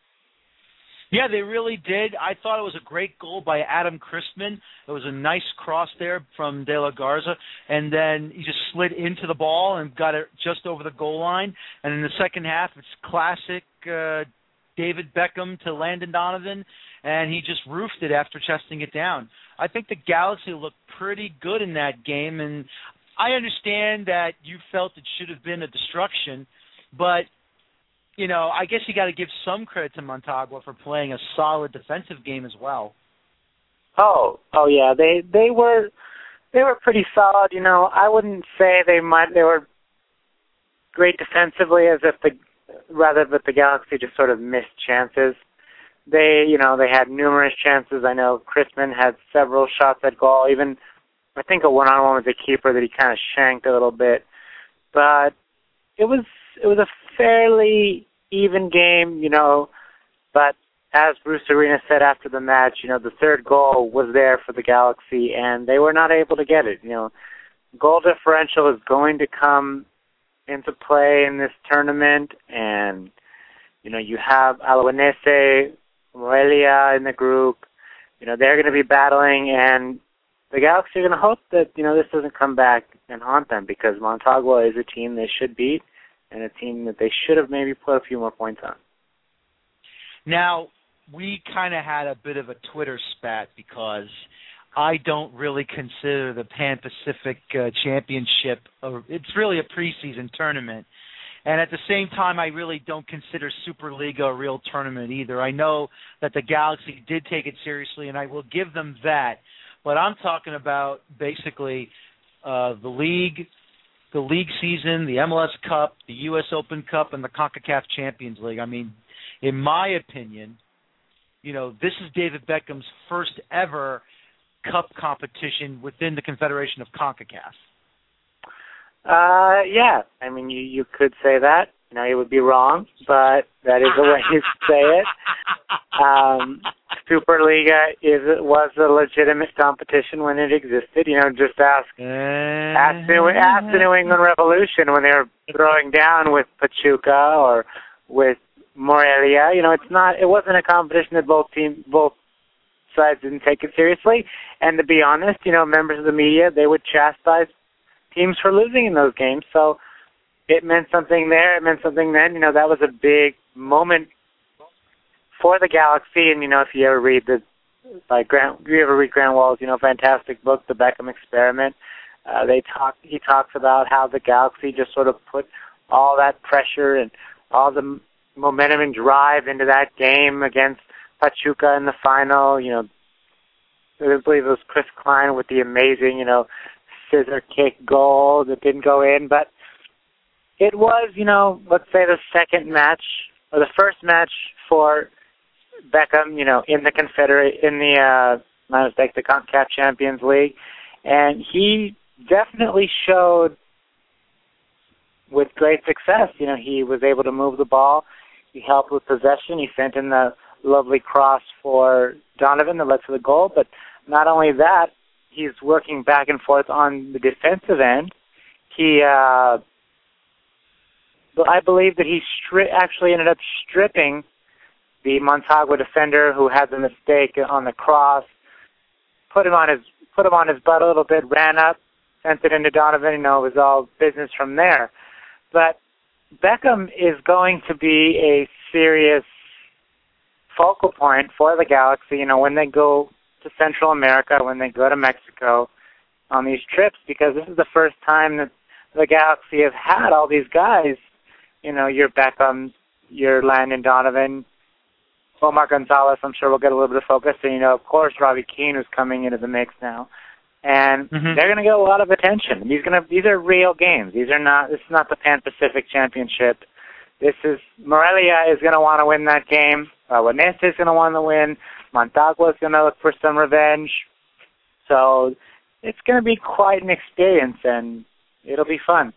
Yeah, they really did. I thought it was a great goal by Adam Christman. It was a nice cross there from De La Garza, and then he just slid into the ball and got it just over the goal line. And in the second half, it's classic uh, David Beckham to Landon Donovan, and he just roofed it after chesting it down. I think the Galaxy looked pretty good in that game, and I understand that you felt it should have been a destruction, but you know, I guess you got to give some credit to Montagua for playing a solid defensive game as well. Oh, oh yeah, they they were they were pretty solid. You know, I wouldn't say they might they were great defensively, as if the rather that the Galaxy just sort of missed chances. They, you know, they had numerous chances. I know Christman had several shots at goal. Even I think a one-on-one with the keeper that he kind of shanked a little bit, but it was it was a fairly even game, you know, but as Bruce Arena said after the match, you know, the third goal was there for the Galaxy, and they were not able to get it. You know, goal differential is going to come into play in this tournament, and, you know, you have Alajuelense, Morelia in the group. You know, they're going to be battling, and the Galaxy are going to hope that, you know, this doesn't come back and haunt them, because Montagua is a team they should beat, and a team that they should have maybe put a few more points on. Now, we kind of had a bit of a Twitter spat because I don't really consider the Pan Pacific uh, Championship, a, it's really a preseason tournament. And at the same time, I really don't consider Superliga a real tournament either. I know that the Galaxy did take it seriously, and I will give them that. But I'm talking about basically uh, the league, the league season, the M L S Cup, the U S Open Cup, and the CONCACAF Champions League. I mean, in my opinion, you know, this is David Beckham's first ever cup competition within the Confederation of CONCACAF. Uh, yeah. I mean, you, you could say that. You know, you would be wrong, but that is the way you say it. Um, Superliga is was a legitimate competition when it existed. You know, just ask ask, New, ask the New England Revolution when they were throwing down with Pachuca or with Morelia. You know, it's not. It wasn't a competition that both teams, both sides didn't take it seriously. And to be honest, you know, members of the media, they would chastise teams for losing in those games. So it meant something there. It meant something then. You know, that was a big moment for the Galaxy. And, you know, if you ever read the, like, Grant, if you ever read Grant Wall's, you know, fantastic book, The Beckham Experiment, uh, they talk, he talks about how the Galaxy just sort of put all that pressure and all the momentum and drive into that game against Pachuca in the final. You know, I believe it was Chris Klein with the amazing, you know, scissor kick goal that didn't go in. But it was, you know, let's say the second match or the first match for Beckham, you know, in the Confederate, in the, uh, my mistake, the CONCACAF Champions League. And he definitely showed with great success. You know, he was able to move the ball. He helped with possession. He sent in the lovely cross for Donovan that led to the goal. But not only that, he's working back and forth on the defensive end. He, uh, I believe that he stri- actually ended up stripping the Montagua defender who had the mistake on the cross, put him on his put him on his butt a little bit, ran up, sent it into Donovan. You know, it was all business from there. But Beckham is going to be a serious focal point for the Galaxy, you know, when they go to Central America, when they go to Mexico on these trips, because this is the first time that the Galaxy have had all these guys, you know, your Beckham, your Landon Donovan, Omar Gonzalez, I'm sure we'll get a little bit of focus, and, you know, of course, Robbie Keane, who's coming into the mix now. And mm-hmm. they're going to get a lot of attention. These going to these are real games. These are not. This is not the Pan Pacific Championship. This is Morelia is going to want to win that game. Uh, Wanese is going to want to win. Montagua is going to look for some revenge. So it's going to be quite an experience, and it'll be fun.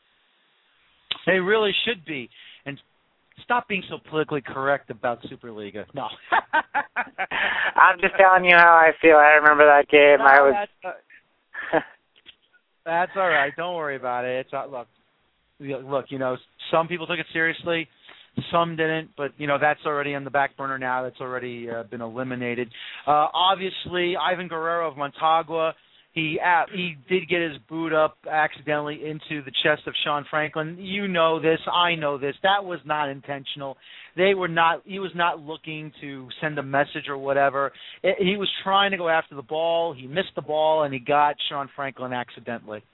It really should be. And stop being so politically correct about Superliga. No. I'm just telling you how I feel. I remember that game. No, I was. That's, uh, that's all right. Don't worry about it. It's uh, look, look. You know, some people took it seriously, some didn't. But you know, that's already on the back burner now. That's already uh, been eliminated. Uh, obviously, Ivan Guerrero of Montagua. He uh, he did get his boot up accidentally into the chest of Sean Franklin. You know this. I know this. That was not intentional. They were not. He was not looking to send a message or whatever. It, he was trying to go after the ball. He missed the ball and he got Sean Franklin accidentally.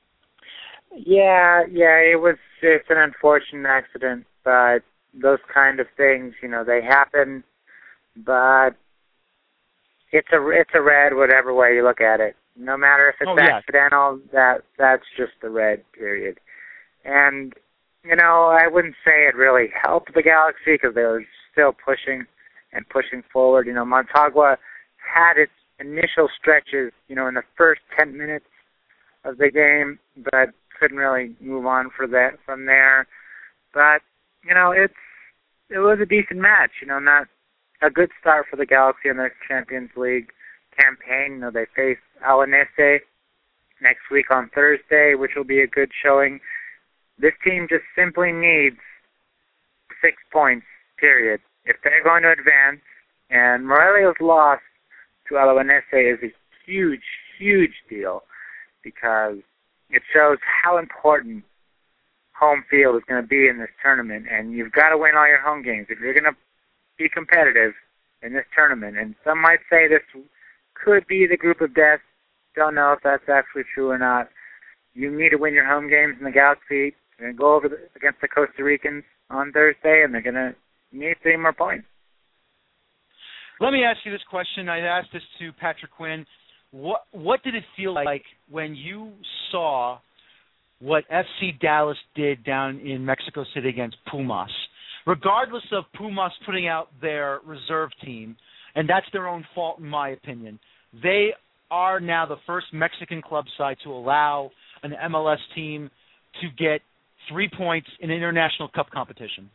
Yeah, yeah. It was. It's an unfortunate accident, but those kind of things, you know, they happen. But it's a it's a red, whatever way you look at it. No matter if it's oh, yeah. accidental, that that's just the red, period. And, you know, I wouldn't say it really helped the Galaxy because they were still pushing and pushing forward. You know, Montagua had its initial stretches, you know, in the first ten minutes of the game, but couldn't really move on for that from there. But, you know, it's it was a decent match, you know, not a good start for the Galaxy in their Champions League campaign. You know, they face Alanese next week on Thursday, which will be a good showing. This team just simply needs six points, period. If they're going to advance, and Morelia's loss to Alanese is a huge, huge deal because it shows how important home field is going to be in this tournament, and you've got to win all your home games if you're going to be competitive in this tournament. And some might say this could be the group of death. Don't know if that's actually true or not. You need to win your home games in the Galaxy. They're going to go over the, against the Costa Ricans on Thursday, and they're going to need three more points. Let me ask you this question. I asked this to Patrick Quinn. What what did it feel like when you saw what F C Dallas did down in Mexico City against Pumas? Regardless of Pumas putting out their reserve team, and that's their own fault in my opinion, they are now the first Mexican club side to allow an M L S team to get three points in international cup competition.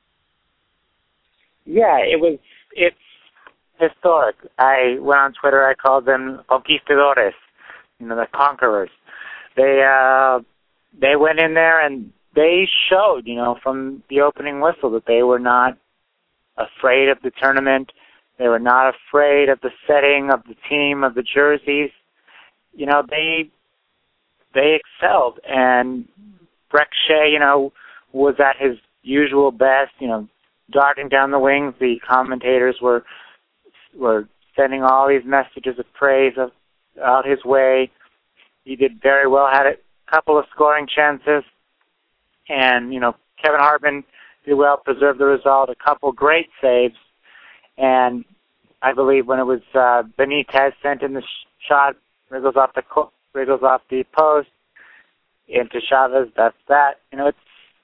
Yeah, it was, it's historic. I went on Twitter, I called them conquistadores, you know, the conquerors. They, uh, they went in there and they showed, you know, from the opening whistle that they were not afraid of the tournament. They were not afraid of the setting, of the team, of the jerseys. You know, they they excelled. And Brek Shea, you know, was at his usual best, you know, darting down the wings. The commentators were were sending all these messages of praise of, out his way. He did very well, had a couple of scoring chances. And, you know, Kevin Hartman did well, preserved the result, a couple great saves. And I believe when it was uh, Benitez sent in the sh- shot, wriggles off the co- wriggles off the post into Chavez. That's that. You know, it's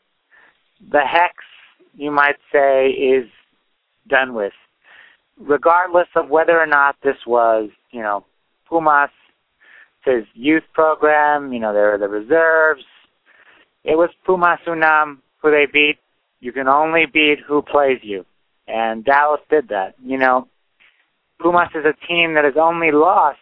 the hex, you might say, is done with. Regardless of whether or not this was, you know, Pumas, his youth program, you know, there are the reserves. It was Pumas Unam who they beat. You can only beat who plays you. And Dallas did that. You know, Pumas is a team that has only lost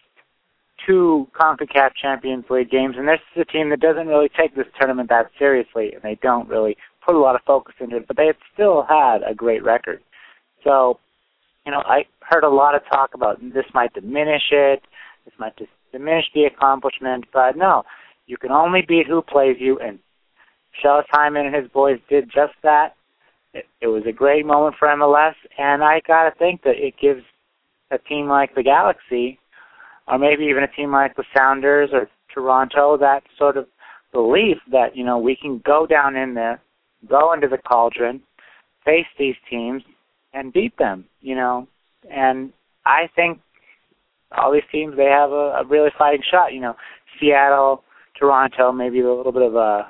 two CONCACAF Champions League games, and this is a team that doesn't really take this tournament that seriously, and they don't really put a lot of focus into it, but they have still had a great record. So, you know, I heard a lot of talk about this might diminish it, this might just diminish the accomplishment, but no, you can only beat who plays you, and Shellis Hyman and his boys did just that. It, it was a great moment for M L S, and I got to think that it gives a team like the Galaxy, or maybe even a team like the Sounders or Toronto, that sort of belief that, you know, we can go down in there, go into the cauldron, face these teams, and beat them, you know. And I think all these teams, they have a, a really fighting shot, you know. Seattle, Toronto, maybe a little bit of a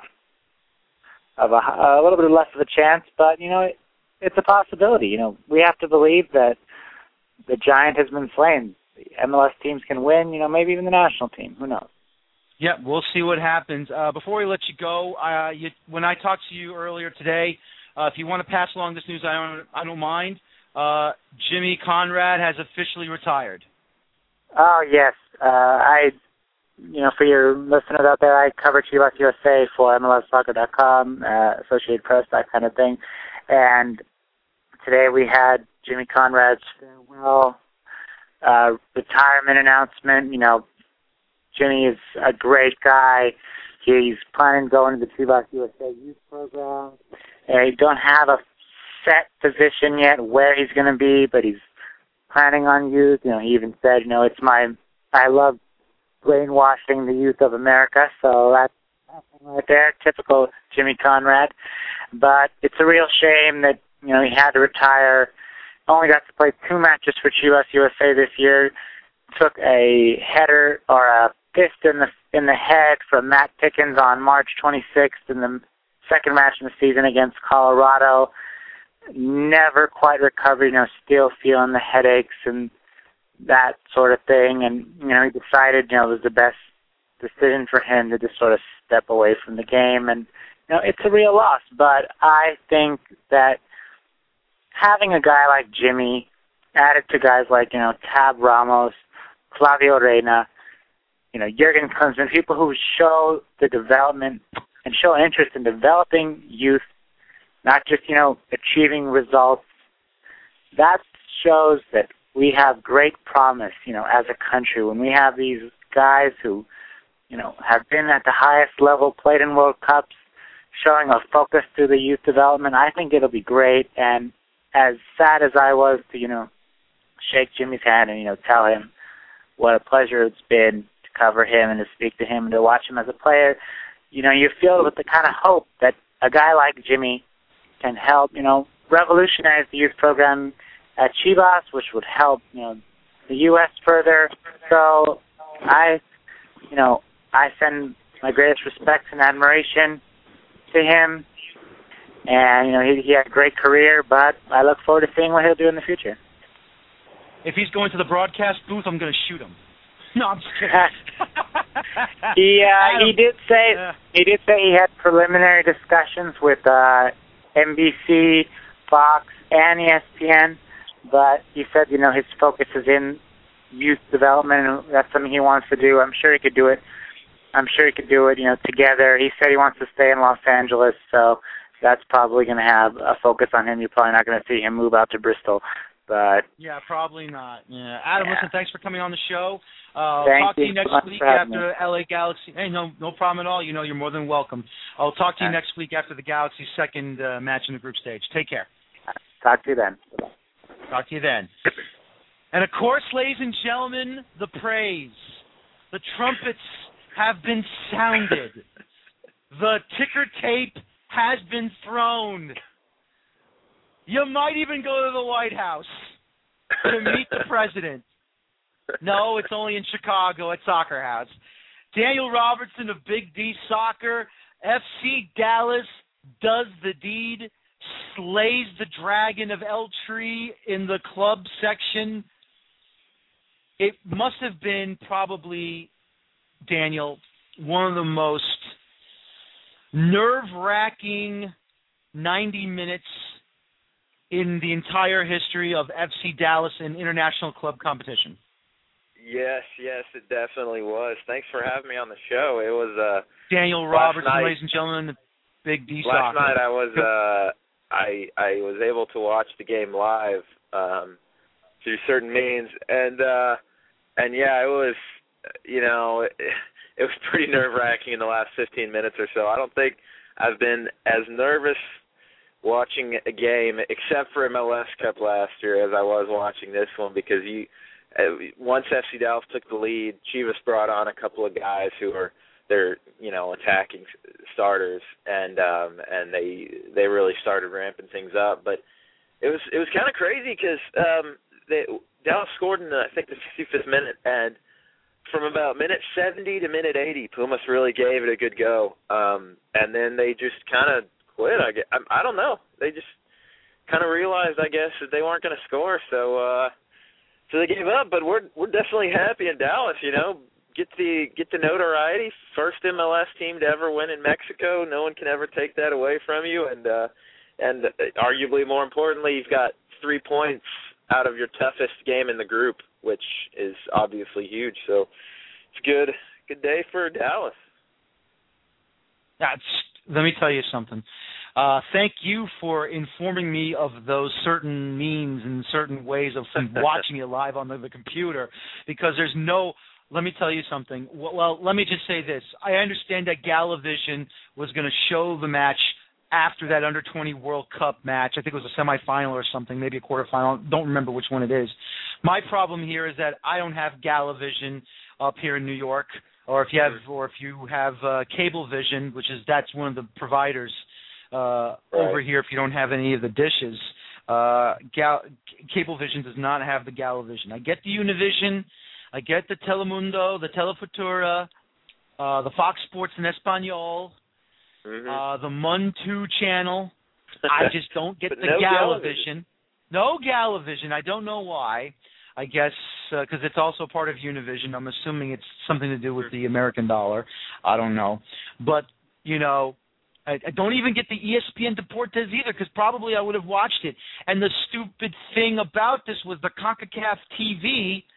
of a, a little bit less of a chance, but, you know, it, it's a possibility. You know, we have to believe that the giant has been slain. The M L S teams can win, you know, maybe even the national team. Who knows? Yeah, we'll see what happens. Uh, before we let you go, uh, you, when I talked to you earlier today, uh, if you want to pass along this news, I don't, I don't mind. Uh, Jimmy Conrad has officially retired. Oh, yes. Uh, I, you know, for your listeners out there, I cover Chivas U S A for M L S Soccer dot com, uh, Associated Press, that kind of thing. And today we had Jimmy Conrad's farewell uh, retirement announcement. You know, Jimmy is a great guy. He's planning to go into the Chivas U S A youth program. They don't have a set position yet where he's going to be, but he's planning on youth. You know, he even said, you know, it's my, I love brainwashing the youth of America. So that's right there, typical Jimmy Conrad. But it's a real shame that, you know, he had to retire. Only got to play two matches for Chivas U S A this year. Took a header or a fist in the in the head from Matt Pickens on March twenty-sixth in the second match in the season against Colorado. Never quite recovered, you know, still feeling the headaches and that sort of thing. And, you know, he decided, you know, it was the best decision for him to just sort of step away from the game. And, you know, it's a real loss. But I think that having a guy like Jimmy added to guys like, you know, Tab Ramos, Flavio Reyna, you know, Jurgen Klinsmann, people who show the development and show interest in developing youth, not just, you know, achieving results. That shows that we have great promise, you know, as a country. When we have these guys who, you know, have been at the highest level, played in World Cups, showing a focus to the youth development, I think it'll be great. And as sad as I was to, you know, shake Jimmy's hand and, you know, tell him what a pleasure it's been to cover him and to speak to him and to watch him as a player. You know, you're filled with the kind of hope that a guy like Jimmy can help, you know, revolutionize the youth program at Chivas, which would help, you know, the U S further. So I, you know, I send my greatest respects and admiration to him. And, you know, he, he had a great career, but I look forward to seeing what he'll do in the future. If he's going to the broadcast booth, I'm going to shoot him. No, I'm just kidding. he uh, he did say yeah. he did say he had preliminary discussions with uh, N B C, Fox, and E S P N, but he said, you know, his focus is in youth development, and that's something he wants to do. I'm sure he could do it. I'm sure he could do it, you know, together. He said he wants to stay in Los Angeles, so that's probably going to have a focus on him. You're probably not going to see him move out to Bristol. But yeah, probably not. Yeah, Adam, yeah. listen, thanks for coming on the show. Uh, Thank talk to you you next so week after L A Galaxy. Hey, no, no problem at all. You know, you're more than welcome. I'll talk to you next week after the Galaxy's second uh, match in the group stage. Take care. Talk to you then. Bye-bye. Talk to you then. And of course, ladies and gentlemen, the praise. The trumpets have been sounded. The ticker tape has been thrown. You might even go to the White House to meet the president. No, it's only in Chicago at Soccer House. Daniel Robertson of Big D Soccer, F C Dallas does the deed, slays the dragon of Eltree in the club section. It must have been probably, Daniel, one of the most nerve-wracking ninety minutes in the entire history of F C Dallas in international club competition. Yes, yes, it definitely was. Thanks for having me on the show. It was uh, Daniel Robertson, night, ladies and gentlemen, Big D Last Soccer. night I was uh, I I was able to watch the game live um, through certain means, and uh, and yeah, it was you know it, it was pretty nerve wracking in the last fifteen minutes or so. I don't think I've been as nervous watching a game, except for M L S Cup last year, as I was watching this one, because you. Uh, once F C Dallas took the lead, Chivas brought on a couple of guys who are their, you know, attacking starters, and um, and they they really started ramping things up. But it was it was kind of crazy because um, they, Dallas scored in the, I think the sixty-fifth minute, and from about minute seventy to minute eighty, Pumas really gave it a good go, um, and then they just kind of quit. I, guess, I I don't know. They just kind of realized, I guess, that they weren't going to score. So. Uh, So they gave up, but we're we're definitely happy in Dallas. You know, get the get the notoriety. First M L S team to ever win in Mexico. No one can ever take that away from you. And uh, and arguably more importantly, you've got three points out of your toughest game in the group, which is obviously huge. So it's good good day for Dallas. That's. Let me tell you something. Uh, thank you for informing me of those certain means and certain ways of watching it live on the, the computer, because there's no, let me tell you something. Well, well, let me just say this. I understand that Galavision was going to show the match after that under twenty World Cup match. I think it was a semifinal or something, maybe a quarterfinal. Don't remember which one it is. My problem here is that I don't have Galavision up here in New York, or if you have, or if you have uh, Cablevision, which is, that's one of the providers Uh, right. over here if you don't have any of the dishes. Uh, Gal- Cablevision does not have the Galavision. I get the Univision, I get the Telemundo, the Telefutura, uh, the Fox Sports in Espanol, mm-hmm. uh, the Mun two channel. I just don't get the no Galavision. No Galavision. I don't know why. I guess because uh, it's also part of Univision. I'm assuming it's something to do with the American dollar. I don't know. But, you know, I don't even get the E S P N Deportes either, because probably I would have watched it. And the stupid thing about this was the CONCACAF T V,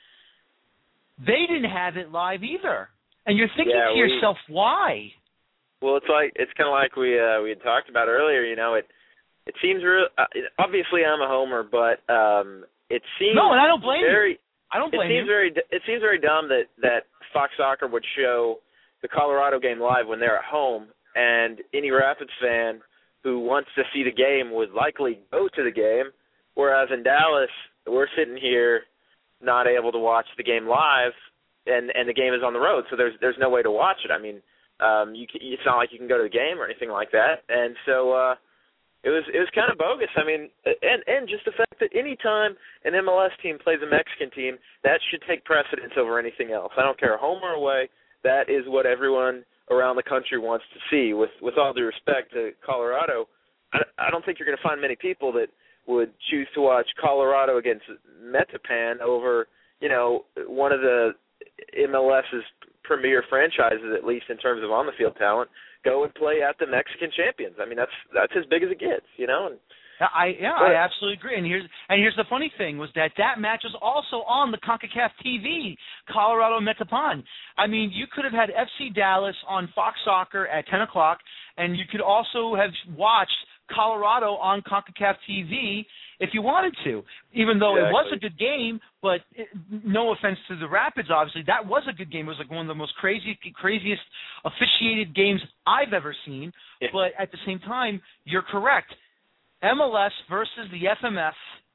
they didn't have it live either. And you're thinking yeah, to we, yourself, why? Well, it's like it's kind of like we uh, we had talked about earlier. You know, it it seems real. Uh, obviously, I'm a homer, but um, it seems no, and I don't blame very, you. I don't blame it seems you. Very, it seems very dumb that that Fox Soccer would show the Colorado game live when they're at home. And any Rapids fan who wants to see the game would likely go to the game, whereas in Dallas, we're sitting here not able to watch the game live, and and the game is on the road, so there's there's no way to watch it. I mean, um, you can, it's not like you can go to the game or anything like that, and so uh, it was it was kind of bogus. I mean, and and just the fact that any time an M L S team plays a Mexican team, that should take precedence over anything else. I don't care, home or away. That is what everyone around the country wants to see. With with all due respect to Colorado, I, I don't think you're going to find many people that would choose to watch Colorado against Metapan over, you know, one of the MLS's premier franchises, at least in terms of on-the-field talent, go and play at the Mexican champions. I mean, that's that's as big as it gets, you know. And, I yeah, I absolutely agree. And here's and here's the funny thing was that that match was also on the CONCACAF T V, Colorado Metapan. I mean, you could have had F C Dallas on Fox Soccer at ten o'clock, and you could also have watched Colorado on CONCACAF T V if you wanted to, even though exactly. It was a good game, but it, no offense to the Rapids, obviously, that was a good game. It was like one of the most crazy, craziest officiated games I've ever seen, yeah. But at the same time, you're correct. M L S versus the F M F,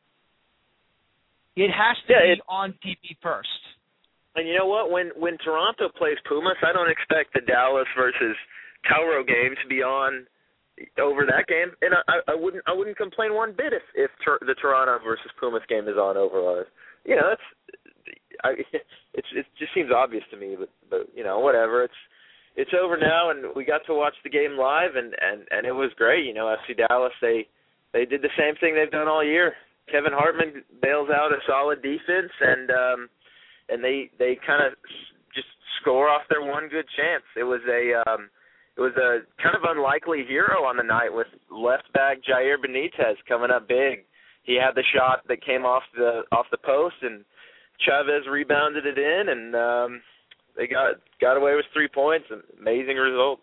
it has to yeah, be it, on T V first. And you know what? When when Toronto plays Pumas, I don't expect the Dallas versus Tauro game to be on over that game, and I, I wouldn't I wouldn't complain one bit if if ter, the Toronto versus Pumas game is on over ours. You know, it's I, it's it just seems obvious to me, but but you know, whatever. It's it's over now, and we got to watch the game live, and and and it was great. You know, F C Dallas, they they did the same thing they've done all year. Kevin Hartman bails out a solid defense, and um, and they they kind of just score off their one good chance. It was a um, It was a kind of unlikely hero on the night with left back Jair Benitez coming up big. He had the shot that came off the off the post, and Chavez rebounded it in, and um, they got got away with three points. Amazing result.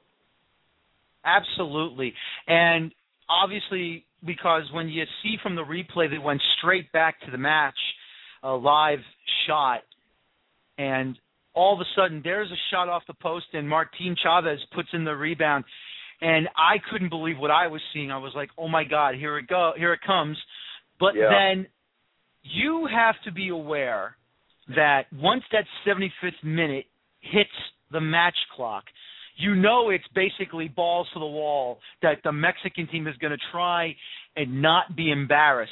Absolutely, and obviously because when you see from the replay, they went straight back to the match, a live shot, and all of a sudden, there's a shot off the post, and Martin Chavez puts in the rebound, and I couldn't believe what I was seeing. I was like, "Oh my God, here it go, here it comes!" But yeah. then you have to be aware that once that seventy-fifth minute hits the match clock, you know it's basically balls to the wall that the Mexican team is going to try and not be embarrassed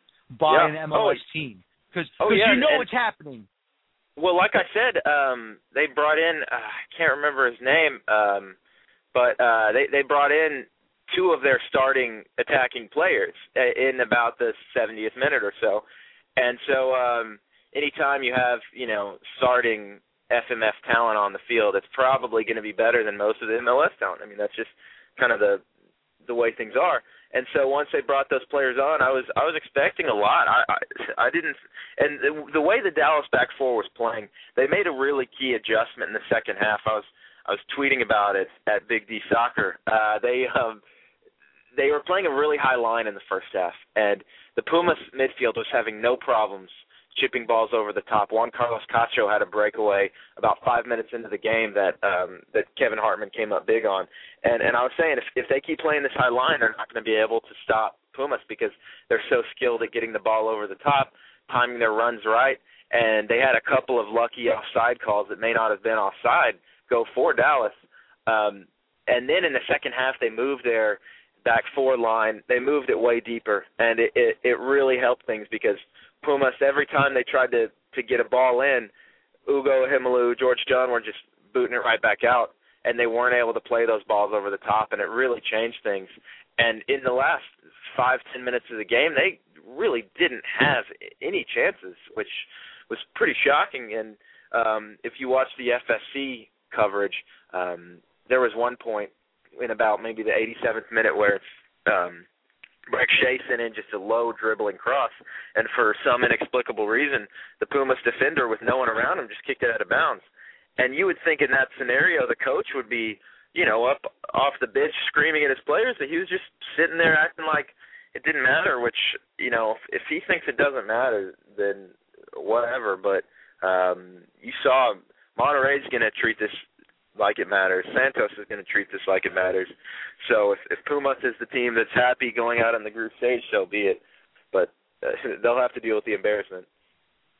by yeah. an M L S oh. team because oh, yeah. you know and- what's happening. Well, like I said, um, they brought in, uh, I can't remember his name, um, but uh, they, they brought in two of their starting attacking players in about the seventieth minute or so. And so um, anytime you have, you know, starting F M F talent on the field, it's probably going to be better than most of the M L S talent. I mean, that's just kind of the the way things are. And so once they brought those players on, I was I was expecting a lot. I I, I didn't, and the, the way the Dallas back four was playing, they made a really key adjustment in the second half. I was I was tweeting about it at Big D Soccer. Uh, they um they were playing a really high line in the first half, and the Pumas midfield was having no problems chipping balls over the top. Juan Carlos Cacho had a breakaway about five minutes into the game that um, that Kevin Hartman came up big on. And and I was saying, if if they keep playing this high line, they're not going to be able to stop Pumas because they're so skilled at getting the ball over the top, timing their runs right. And they had a couple of lucky offside calls that may not have been offside go for Dallas. Um, and then in the second half, they moved their back four line. They moved it way deeper, and it, it, it really helped things because Pumas, every time they tried to, to get a ball in, Ugo Himelu, George John were just booting it right back out, and they weren't able to play those balls over the top, and it really changed things. And in the last five, ten minutes of the game, they really didn't have any chances, which was pretty shocking. And um, if you watch the F S C coverage, um, there was one point in about maybe the eighty-seventh minute where it's um, Breck Shea sent in just a low dribbling cross, and for some inexplicable reason, the Pumas defender with no one around him just kicked it out of bounds. And you would think in that scenario the coach would be, you know, up off the bench screaming at his players, but he was just sitting there acting like it didn't matter, which, you know, if, if he thinks it doesn't matter, then whatever. But um, you saw Monterrey's going to treat this like it matters. Santos is going to treat this like it matters. So if, if Pumas is the team that's happy going out on the group stage, so be it. But uh, they'll have to deal with the embarrassment.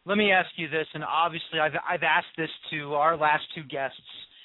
let me ask you this, and obviously I've I've asked this to our last two guests.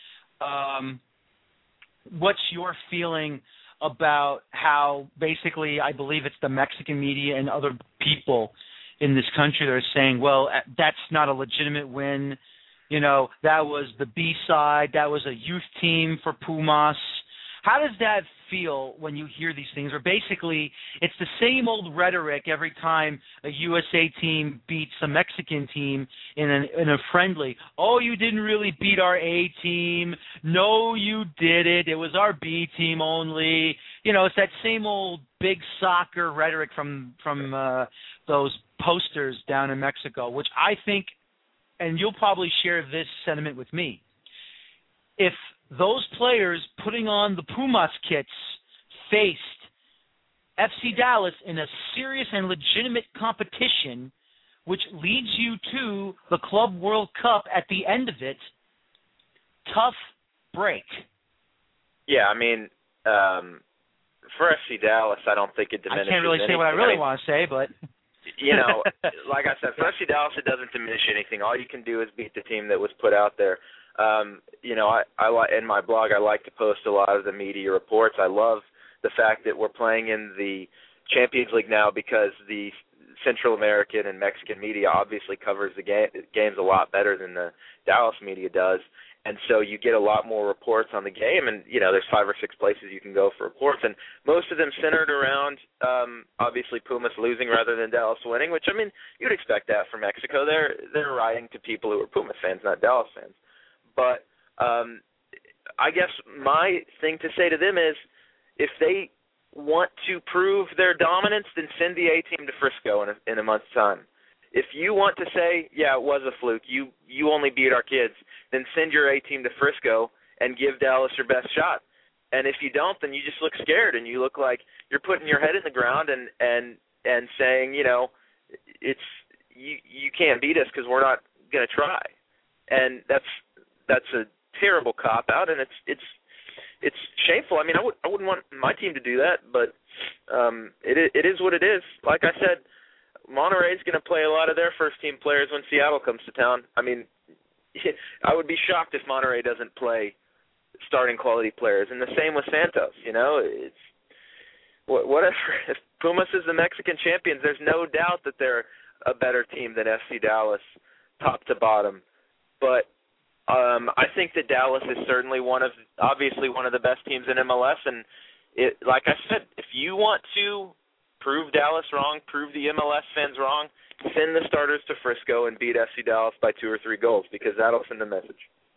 Um, what's your feeling about how basically I believe it's the Mexican media and other people in this country that are saying, well, that's not a legitimate win. You know, that was the B side. That was a youth team for Pumas. How does that feel when you hear these things? Or basically, it's the same old rhetoric every time a U S A team beats a Mexican team in, an, in a friendly. Oh, you didn't really beat our A team. No, you didn't. It was our B team only. You know, it's that same old big soccer rhetoric from from uh, those posters down in Mexico, which I think, and you'll probably share this sentiment with me, if those players putting on the Pumas kits faced F C Dallas in a serious and legitimate competition, which leads you to the Club World Cup at the end of it, tough break. Yeah, I mean, um, for F C Dallas, I don't think it diminishes I can't really anything. say what I really want to say, but... You know, like I said, for F C Dallas, it doesn't diminish anything. All you can do is beat the team that was put out there. Um, you know, I, I like in my blog, I like to post a lot of the media reports. I love the fact that we're playing in the Champions League now because the Central American and Mexican media obviously covers the game, games a lot better than the Dallas media does. And so you get a lot more reports on the game, and, you know, there's five or six places you can go for reports, and most of them centered around, um, obviously, Pumas losing rather than Dallas winning, which, I mean, you'd expect that from Mexico. They're they're writing to people who are Pumas fans, not Dallas fans. But um, I guess my thing to say to them is if they want to prove their dominance, then send the A-team to Frisco in a, in a month's time. If you want to say, yeah, it was a fluke, you you only beat our kids, then send your A-team to Frisco and give Dallas your best shot. And if you don't, then you just look scared and you look like you're putting your head in the ground and and, and saying, you know, it's you you can't beat us because we're not going to try. And that's that's a terrible cop-out, and it's it's it's shameful. I mean, I, would, I wouldn't want my team to do that, but um, it it is what it is. Like I said, Monterrey's going to play a lot of their first-team players when Seattle comes to town. I mean, I would be shocked if Monterrey doesn't play starting quality players, and the same with Santos. You know, it's whatever. If Pumas is the Mexican champions, there's no doubt that they're a better team than F C Dallas, top to bottom. But um, I think that Dallas is certainly one of, obviously one of the best teams in M L S, and it, like I said, if you want to prove Dallas wrong, prove the M L S fans wrong, send the starters to Frisco and beat F C Dallas by two or three goals, because that'll send a message.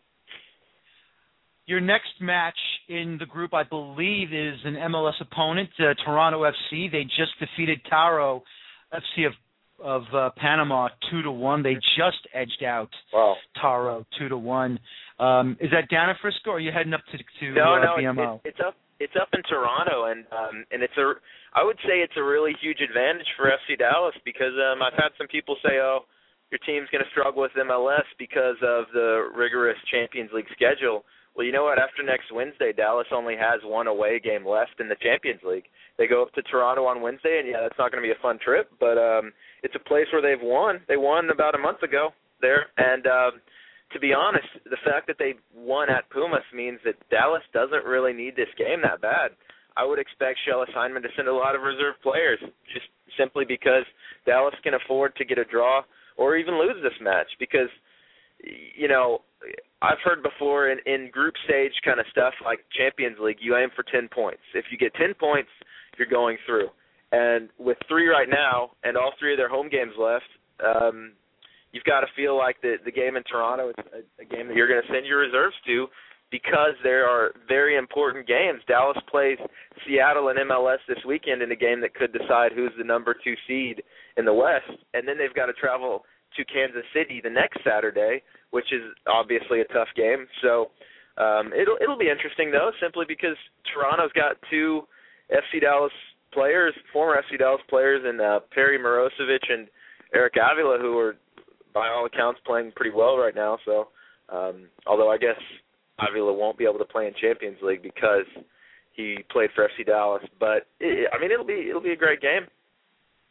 Your next match in the group, I believe, is an M L S opponent, uh, Toronto F C. They just defeated Tauro F C of of uh, Panama two to one. They just edged out wow. Tauro two to one. Um, is that down in Frisco, or are you heading up to to no, uh, no, B M O? It, it's up. It's up in Toronto, and um, and it's a. I would say it's a really huge advantage for F C Dallas because um, I've had some people say, "Oh, your team's going to struggle with M L S because of the rigorous Champions League schedule." Well, you know what? After next Wednesday, Dallas only has one away game left in the Champions League. They go up to Toronto on Wednesday, and yeah, that's not going to be a fun trip, but um, it's a place where they've won. They won about a month ago there, and um, to be honest, the fact that they won at Pumas means that Dallas doesn't really need this game that bad. I would expect Shell Assignment to send a lot of reserve players just simply because Dallas can afford to get a draw or even lose this match because, you know, I've heard before in, in group stage kind of stuff like Champions League, you aim for ten points. If you get ten points, you're going through. And with three right now and all three of their home games left, um, you've got to feel like the, the game in Toronto is a, a game that you're going to send your reserves to because there are very important games. Dallas plays Seattle and M L S this weekend in a game that could decide who's the number two seed in the West. And then they've got to travel to Kansas City the next Saturday, which is obviously a tough game. So um, it'll it'll be interesting, though, simply because Toronto's got two F C Dallas players, former F C Dallas players, in uh, Perry Mirosevic and Eric Avila, who are, by all accounts, playing pretty well right now. So um, although I guess Avila won't be able to play in Champions League because he played for F C Dallas. But, it, I mean, it'll be it'll be a great game.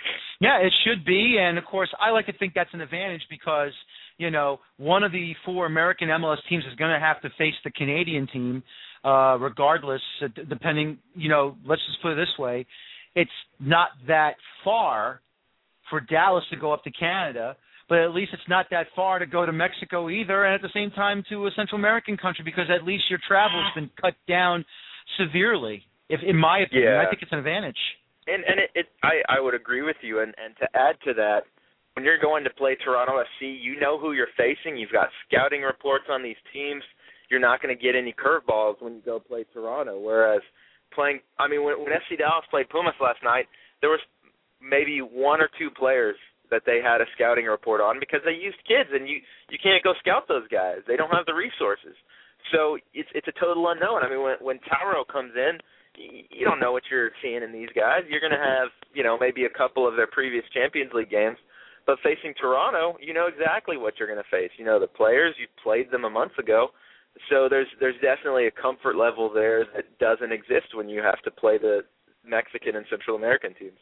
Yeah, it should be, and of course, I like to think that's an advantage because, you know, one of the four American M L S teams is going to have to face the Canadian team, uh, regardless, uh, depending, you know, let's just put it this way, it's not that far for Dallas to go up to Canada, but at least it's not that far to go to Mexico either, and at the same time to a Central American country because at least your travel has been cut down severely, if in my opinion. Yeah. I think it's an advantage. And and it, it I, I would agree with you. And, and to add to that, when you're going to play Toronto F C, you know who you're facing. You've got scouting reports on these teams. You're not going to get any curveballs when you go play Toronto. Whereas playing, I mean, when, when F C Dallas played Pumas last night, there was maybe one or two players that they had a scouting report on because they used kids, and you, you can't go scout those guys. They don't have the resources. So it's it's a total unknown. I mean, when when Tauro comes in, you don't know what you're seeing in these guys. You're going to have, you know, maybe a couple of their previous Champions League games, but facing Toronto, you know exactly what you're going to face. You know the players. You played them a month ago, so there's there's definitely a comfort level there that doesn't exist when you have to play the Mexican and Central American teams.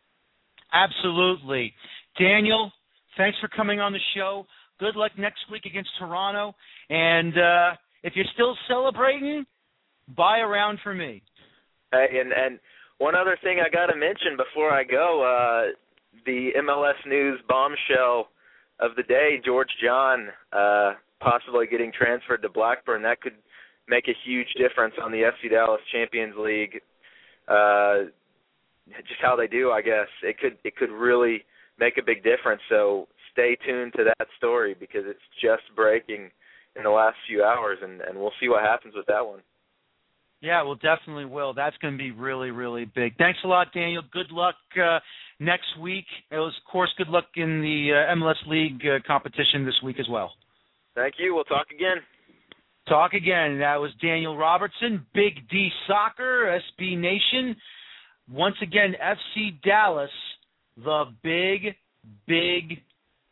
Absolutely. Daniel, thanks for coming on the show. Good luck next week against Toronto, and uh, if you're still celebrating, buy a round for me. Hey, and, and one other thing I got to mention before I go, uh, the M L S News bombshell of the day, George John uh, possibly getting transferred to Blackburn. That could make a huge difference on the F C Dallas Champions League. Uh, just how they do, I guess. It could it could really make a big difference. So stay tuned to that story because it's just breaking in the last few hours, and, and we'll see what happens with that one. Yeah, well, definitely will. That's going to be really, really big. Thanks a lot, Daniel. Good luck uh, next week. It was, of course, good luck in the uh, M L S League uh, competition this week as well. Thank you. We'll talk again. Talk again. That was Daniel Robertson, Big D Soccer, S B Nation. Once again, F C Dallas, the big, big,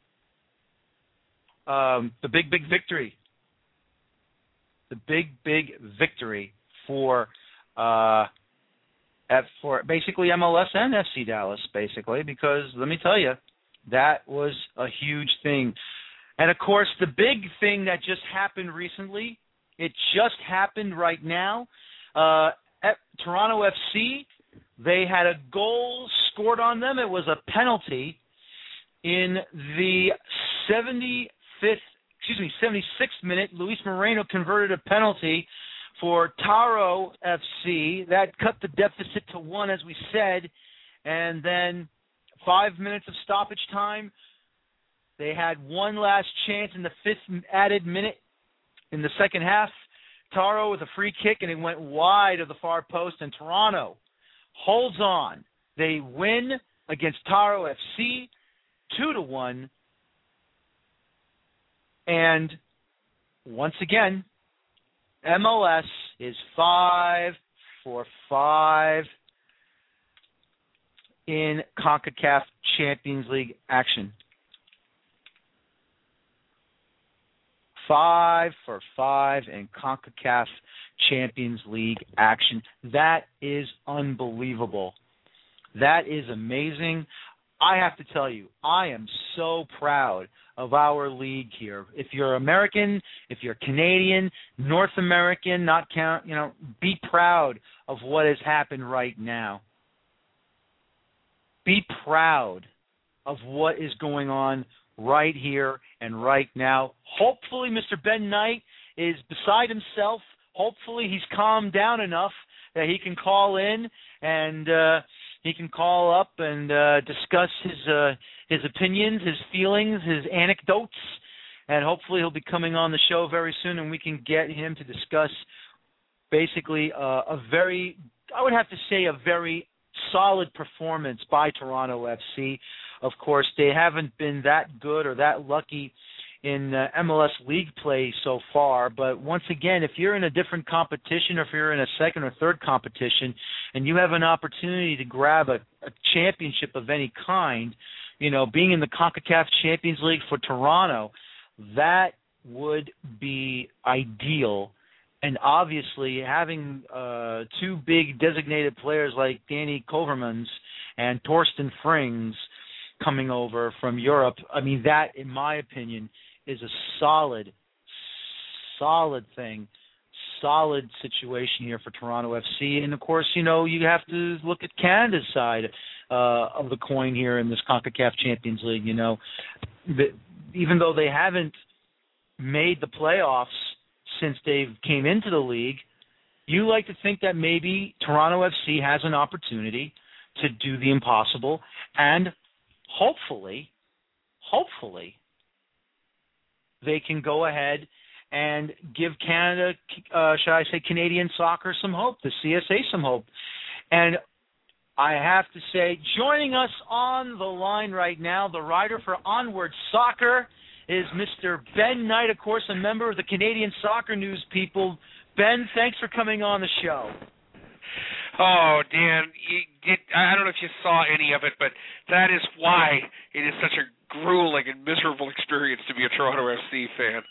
um, the big, big victory. The big, big victory. For uh, F, for basically M L S and F C Dallas, basically, because let me tell you, that was a huge thing. And, of course, the big thing that just happened recently, it just happened right now. Uh, at Toronto F C, they had a goal scored on them. It was a penalty in the seventy-fifth, excuse me, seventy-sixth minute. Luis Moreno converted a penalty for Tauro F C. That cut the deficit to one, as we said, and then five minutes of stoppage time. They had one last chance in the fifth added minute in the second half. Tauro with a free kick, and it went wide of the far post, and Toronto holds on. They win against Tauro F C two to one, and once again, M L S is five for five in CONCACAF Champions League action. Five for five in CONCACAF Champions League action. That is unbelievable. That is amazing. I have to tell you, I am so proud of our league here. If you're American, if you're Canadian, North American, not count, you know, be proud of what has happened right now. Be proud of what is going on right here and right now. Hopefully Mister Ben Knight is beside himself. Hopefully he's calmed down enough that he can call in and uh, he can call up and uh, discuss his uh, his opinions, his feelings, his anecdotes, and hopefully he'll be coming on the show very soon and we can get him to discuss basically uh, a very, I would have to say a very solid performance by Toronto F C. Of course, they haven't been that good or that lucky in uh, M L S league play so far, but once again, if you're in a different competition or if you're in a second or third competition and you have an opportunity to grab a, a championship of any kind, you know, being in the CONCACAF Champions League for Toronto, that would be ideal And obviously, having uh, two big designated players like Danny Kovermans and Torsten Frings coming over from Europe, I mean, that, in my opinion, is a solid, solid thing, solid situation here for Toronto F C. And, of course, you know, you have to look at Canada's side uh, of the coin here in this CONCACAF Champions League. You know, the, even though they haven't made the playoffs since they came into the league, you like to think that maybe Toronto F C has an opportunity to do the impossible and hopefully, hopefully, they can go ahead and give Canada, uh, should I say Canadian soccer, some hope, the C S A some hope. And I have to say, joining us on the line right now, the writer for Onward Soccer, is Mister Ben Knight, of course, a member of the Canadian Soccer News people. Ben, thanks for coming on the show. Oh, Dan, you, you, I don't know if you saw any of it, but that is why it is such a grueling and miserable experience to be a Toronto F C fan.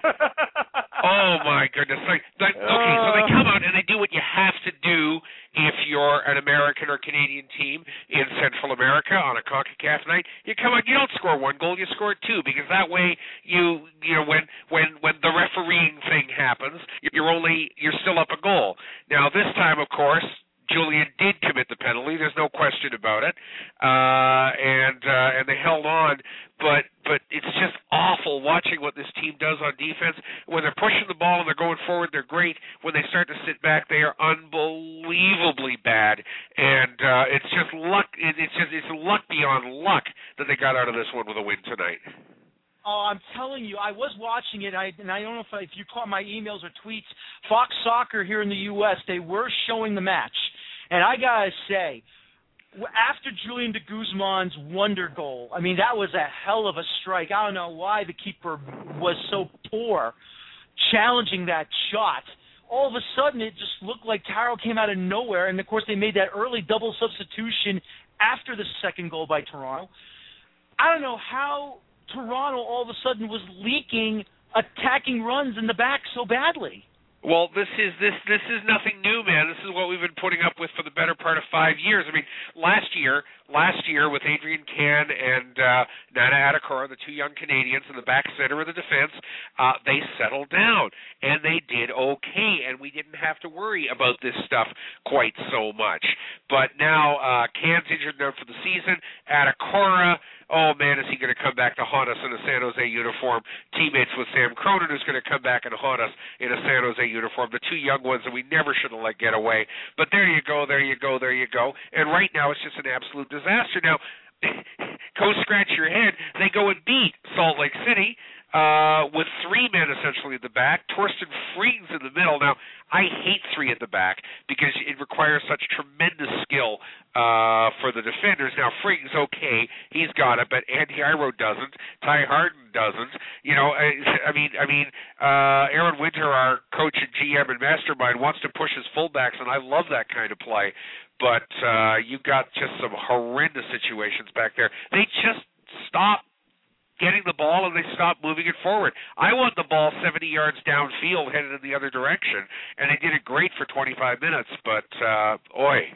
Oh, my goodness. Like, like, okay, so they come out and they do what you have to do if you're an American or Canadian team in Central America on a CONCACAF night. You come out, you don't score one goal, you score two, because that way you, you know, when, when, when the refereeing thing happens, you're only, you're still up a goal. Now, this time, of course, Julian did commit the penalty. There's no question about it, uh, and uh, and they held on. But but it's just awful watching what this team does on defense. When they're pushing the ball and they're going forward, they're great. When they start to sit back, they are unbelievably bad. And uh, it's just luck. It's just it's luck beyond luck that they got out of this one with a win tonight. Oh, I'm telling you, I was watching it, I, and I don't know if, I, if you caught my emails or tweets. Fox Soccer here in the U S, they were showing the match. And I got to say, after Julian de Guzman's wonder goal, I mean, that was a hell of a strike. I don't know why the keeper was so poor challenging that shot. All of a sudden, it just looked like Taro came out of nowhere. And, of course, they made that early double substitution after the second goal by Toronto. I don't know how Toronto all of a sudden was leaking attacking runs in the back so badly. Well, this is this this is nothing new, man. This is what we've been putting up with for the better part of five years. I mean, last year, last year with Adrian Can and uh, Nana Adekora, the two young Canadians in the back center of the defense, uh, they settled down and they did okay, and we didn't have to worry about this stuff quite so much. But now uh, Can's injured now for the season. Adekora, oh man, is he going to come back to haunt us in a San Jose uniform? Teammates with Sam Cronin, who's going to come back and haunt us in a San Jose uniform. The two young ones that we never should have let get away. But there you go, there you go, there you go. And right now it's just an absolute disaster. Now, go scratch your head. They go and beat Salt Lake City uh, with three men essentially at the back. Torsten Frings in the middle. Now, I hate three at the back because it requires such tremendous skill uh, for the defenders. Now, Frings, okay, he's got it, but Andy Iro doesn't. Ty Harden doesn't. You know, I, I mean, I mean, uh, Aaron Winter, our coach and G M and mastermind, wants to push his fullbacks, and I love that kind of play. But uh, you've got just some horrendous situations back there. They just stop getting the ball and they stop moving it forward. I want the ball seventy yards downfield headed in the other direction, and they did it great for twenty-five minutes, but, uh, oi.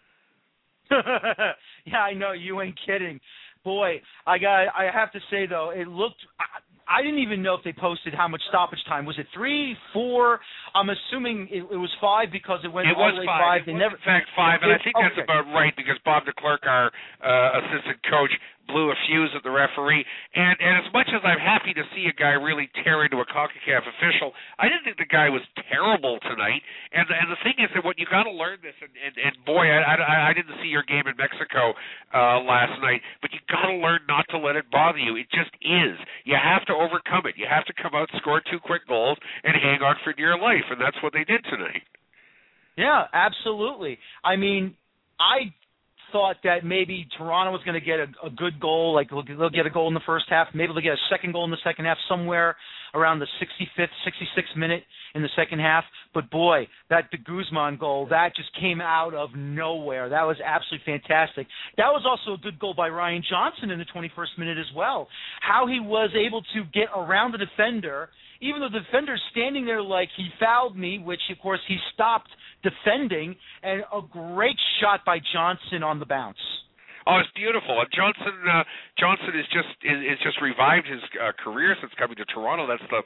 Yeah, I know, you ain't kidding. Boy, I got. I have to say, though, it looked I, I didn't even know if they posted how much stoppage time. Was it three, four? I'm assuming it, it was five because it went it all was the way five. five. They it never, was, in fact, five, and it, I think okay. that's about right because Bob DeClerc, our uh, assistant coach, blew a fuse at the referee. And, and as much as I'm happy to see a guy really tear into a CONCACAF official, I didn't think the guy was terrible tonight. And the, and the thing is that what you got to learn this, and, and, and boy, I, I, I didn't see your game in Mexico uh, last night, but you got to learn not to let it bother you. It just is. You have to overcome it. You have to come out, score two quick goals, and hang on for dear life, and that's what they did tonight. Yeah, absolutely. I mean, I thought that maybe Toronto was going to get a, a good goal, like they'll, they'll get a goal in the first half, maybe they'll get a second goal in the second half somewhere around the sixty-fifth, sixty-sixth minute in the second half. But, boy, that de Guzman goal, that just came out of nowhere. That was absolutely fantastic. That was also a good goal by Ryan Johnson in the twenty-first minute as well. How he was able to get around the defender, even though the defender's standing there like he fouled me, which, of course, he stopped defending, and a great shot by Johnson on the bounce. Oh, it's beautiful. And Johnson, uh, Johnson is just is, is just revived his uh, career since coming to Toronto. That's the,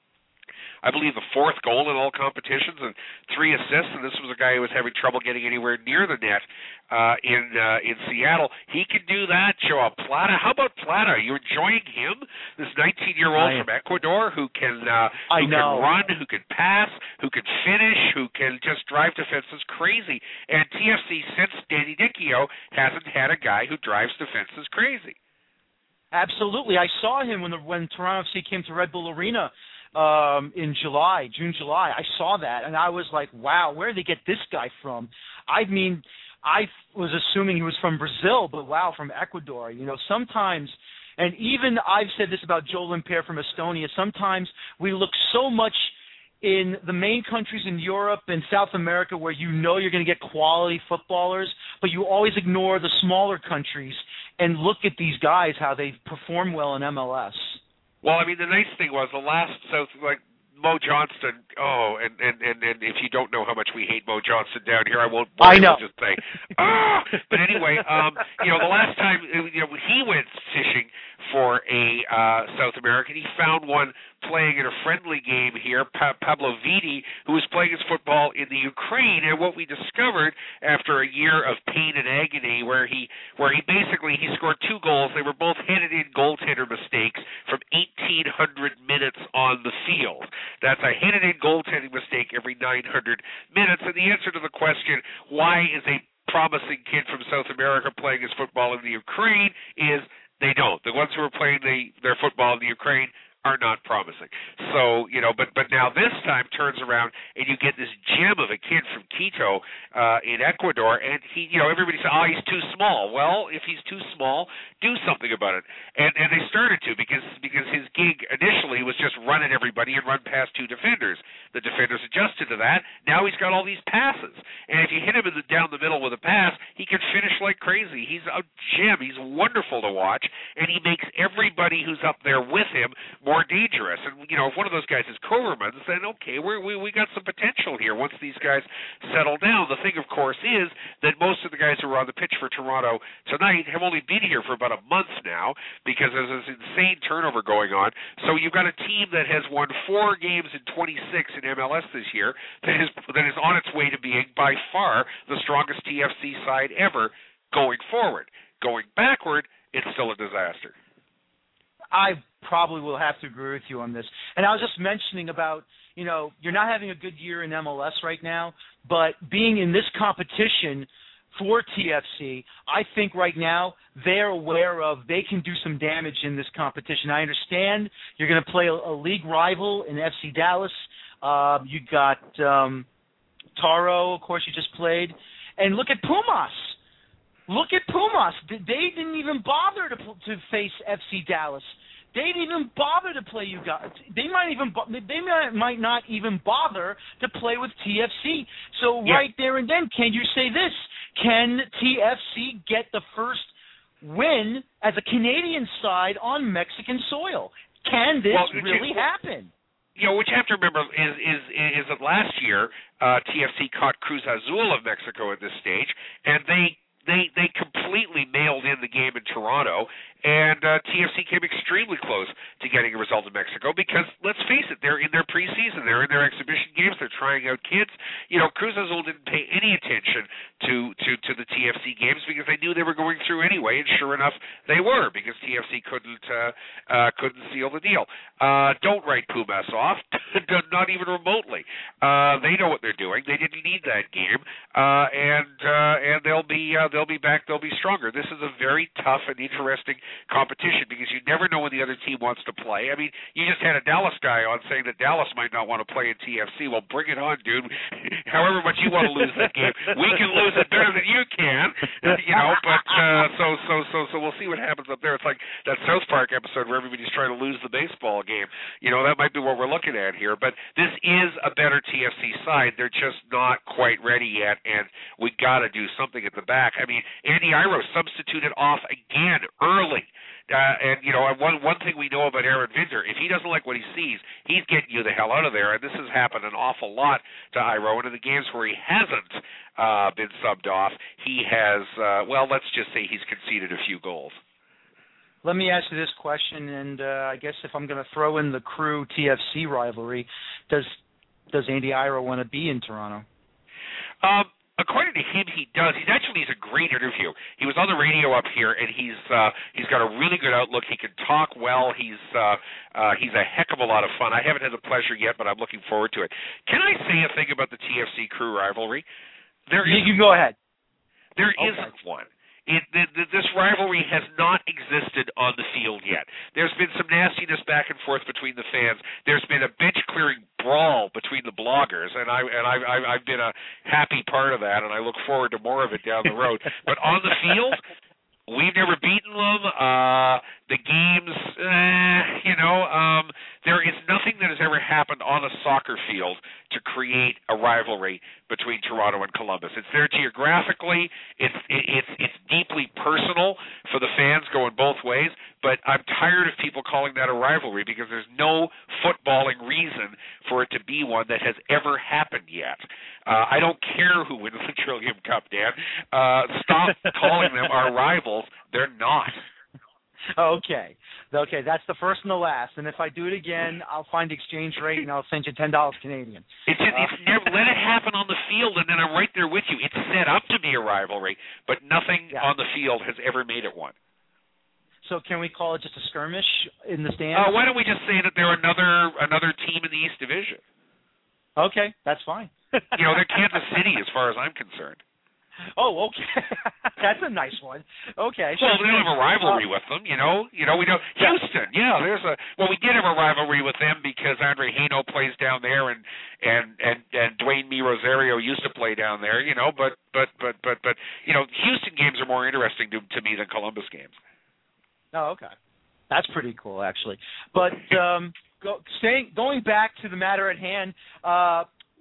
I believe, the fourth goal in all competitions and three assists. And this was a guy who was having trouble getting anywhere near the net uh, in uh, in Seattle. He can do that. Joao Plata. How about Plata? Are you enjoying him? This nineteen-year-old from Ecuador who can uh, who can run, who can pass, who can finish, who can just drive defenses crazy. And T F C, since Danny Nicchio, hasn't had a guy who drives defenses crazy. Absolutely. I saw him when the, when Toronto F C came to Red Bull Arena um, in July, June, July. I saw that, and I was like, wow, where did they get this guy from? I mean, I was assuming he was from Brazil, but wow, from Ecuador. You know, sometimes, and even I've said this about Joe Limper from Estonia, sometimes we look so much in the main countries in Europe and South America where you know you're going to get quality footballers, but you always ignore the smaller countries and look at these guys, how they perform well in M L S. Well, I mean, the nice thing was the last, so like Mo Johnston, oh, and, and, and, and if you don't know how much we hate Mo Johnston down here, I won't I know. just say, ah! But anyway, um, you know, the last time you know, he went fishing for a uh, South American, he found one playing in a friendly game here, pa- Pablo Vidi, who was playing his football in the Ukraine. And what we discovered after a year of pain and agony, where he where he basically he scored two goals. They were both headed-in goaltender mistakes from eighteen hundred minutes on the field. That's a headed-in goaltending mistake every nine hundred minutes. And the answer to the question, why is a promising kid from South America playing his football in the Ukraine, is they don't. The ones who are playing the, their football in the Ukraine are not promising. So, you know, but but now this time turns around and you get this gem of a kid from Quito uh, in Ecuador, and he, you know, everybody says, oh, he's too small. Well, if he's too small, do something about it. And and they started to because because his gig initially was just run at everybody and run past two defenders. The defenders adjusted to that. Now he's got all these passes, and if you hit him in the, down the middle with a pass, he can finish like crazy. He's a gem. He's wonderful to watch, and he makes everybody who's up there with him more dangerous. And, you know, if one of those guys is Kovermans, then okay, we're, we we got some potential here once these guys settle down. The thing, of course, is that most of the guys who are on the pitch for Toronto tonight have only been here for about a month now because there's this insane turnover going on. So you've got a team that has won four games in twenty-six in M L S this year that is that is on its way to being by far the strongest T F C side ever going forward. Going backward, it's still a disaster. I probably will have to agree with you on this. And I was just mentioning about, you know, you're not having a good year in M L S right now, but being in this competition for T F C, I think right now they're aware of they can do some damage in this competition. I understand you're going to play a, a league rival in F C Dallas. Uh, you got um, Taro, of course, you just played. And look at Pumas. Look at Pumas. They didn't even bother to to face F C Dallas. They didn't even bother to play you guys. They might even they might, might not even bother to play with T F C. So yeah. Right there and then, can you say this? Can T F C get the first win as a Canadian side on Mexican soil? Can this well, really you, happen? You know, what you have to remember is is is that last year uh, T F C caught Cruz Azul of Mexico at this stage, and they. They they completely mailed in the game in Toronto, and uh, T F C came extremely close to getting a result in Mexico because, let's face it, they're in their preseason, they're in their exhibition games, they're trying out kids. You know, Cruz Azul didn't pay any attention to, to, to the T F C games because they knew they were going through anyway, and sure enough, they were because T F C couldn't uh, uh, couldn't seal the deal. Uh, don't write Pumas off. not even remotely. Uh, they know what they're doing. They didn't need that game, uh, and uh, and they'll be uh, they'll be back. They'll be stronger. This is a very tough and interesting competition because you never know when the other team wants to play. I mean, you just had a Dallas guy on saying that Dallas might not want to play in T F C. Well, bring it on, dude. However much you want to lose that game, we can lose it better than you can. You know, but uh, so so so so we'll see what happens up there. It's like that South Park episode where everybody's trying to lose the baseball game. You know, that might be what we're looking at here. But this is a better T F C side. They're just not quite ready yet, and we got to do something at the back. I mean, Andy Iro substituted off again early. Uh, and, you know, one one thing we know about Aaron Vinter, if he doesn't like what he sees, he's getting you the hell out of there. And this has happened an awful lot to Iro. And in the games where he hasn't uh, been subbed off, he has, uh, well, let's just say he's conceded a few goals. Let me ask you this question, and uh, I guess if I'm going to throw in the Crew T F C rivalry, does does Andy Iro want to be in Toronto? Um, according to him, he does. He's actually he's a great interview. He was on the radio up here, and he's uh, he's got a really good outlook. He can talk well. He's uh, uh, he's a heck of a lot of fun. I haven't had the pleasure yet, but I'm looking forward to it. Can I say a thing about the T F C Crew rivalry? There you is can go ahead. There okay. isn't one. It, the, the, this rivalry has not existed on the field yet. There's been some nastiness back and forth between the fans. There's been a bench-clearing brawl between the bloggers, and, I, and I've, I've, I've been a happy part of that, and I look forward to more of it down the road. But on the field, we've never beaten them. Uh, the games, eh, you know, um, there is nothing that has ever happened on a soccer field to create a rivalry between Toronto and Columbus. It's there geographically. It's it's it's deeply personal for the fans going both ways. But I'm tired of people calling that a rivalry because there's no footballing reason for it to be one that has ever happened yet. Uh, I don't care who wins the Trillium Cup, Dan. Uh, stop calling them our rivals. They're not. Okay. Okay, that's the first and the last. And if I do it again, I'll find the exchange rate and I'll send you ten dollars Canadian. It's, just, it's never, let it happen on the field, and then I'm right there with you. It's set up to be a rivalry, but nothing yeah. on the field has ever made it one. So can we call it just a skirmish in the stands? Uh, why don't we just say that they're another another team in the East Division? Okay, that's fine. You know, they're Kansas City as far as I'm concerned. Oh, okay. That's a nice one. Okay. Well, we don't have a rivalry with them, you know. You know, we don't. Houston, yeah. There's a. Well, we did have a rivalry with them because Andre Haino plays down there, and and and and Dwayne Me Rosario used to play down there, you know. But but but but but you know, Houston games are more interesting to to me than Columbus games. Oh, okay. That's pretty cool, actually. But um, go, staying going back to the matter at hand. Uh,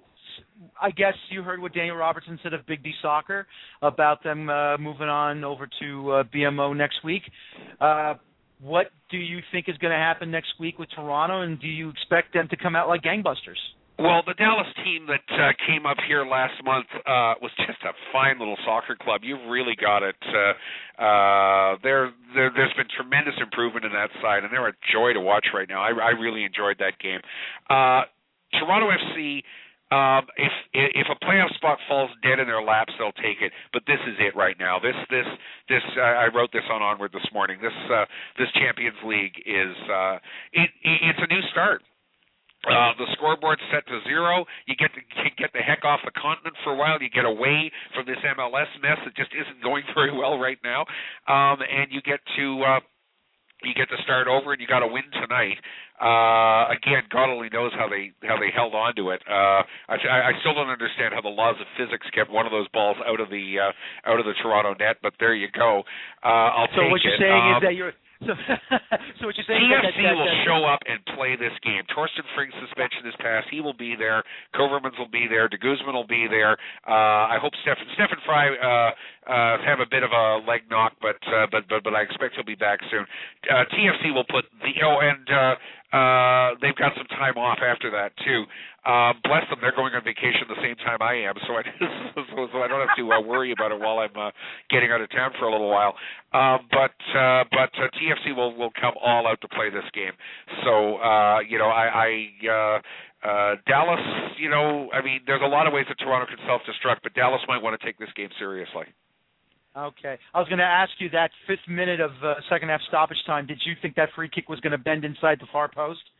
I guess you heard what Daniel Robertson said of Big D Soccer about them uh, moving on over to uh, B M O next week. Uh, what do you think is going to happen next week with Toronto, and do you expect them to come out like gangbusters? Well, the Dallas team that uh, came up here last month uh, was just a fine little soccer club. You've really got it. Uh, uh, there, there, there's been tremendous improvement in that side, and they're a joy to watch right now. I, I really enjoyed that game. Uh, Toronto F C... Um, if if a playoff spot falls dead in their laps, they'll take it. But this is it right now. This this this uh, I wrote this on Onward this morning. This uh, this Champions League is uh, it, it it's a new start. Uh, the scoreboard's set to zero. You get to get the heck off the continent for a while. You get away from this M L S mess that just isn't going very well right now, um, and you get to. Uh, You get to start over, and you got to win tonight. Uh, again, God only knows how they how they held on to it. Uh, I, I still don't understand how the laws of physics kept one of those balls out of the uh, out of the Toronto net. But there you go. Uh, I'll so take what you're it. saying um, is that you're. So, so what you're saying T F C is that, that, will that, show up and play this game. Torsten Frink's suspension is passed. He will be there. Kovermans will be there. De Guzman will be there. Uh, I hope Stefan Stefan Fry uh, uh, have a bit of a leg knock, but uh, but but but I expect he'll be back soon. Uh, T F C will put the oh and uh, uh, they've got some time off after that too. Uh, bless them, they're going on vacation the same time I am, so I so, so I don't have to uh, worry about it while I'm uh, getting out of town for a little while. Uh, but uh, but uh, T F C will, will come all out to play this game. So uh, you know, I, I uh, uh, Dallas, you know, I mean, there's a lot of ways that Toronto can self-destruct, but Dallas might want to take this game seriously. Okay, I was going to ask you that fifth minute of uh, second half stoppage time. Did you think that free kick was going to bend inside the far post?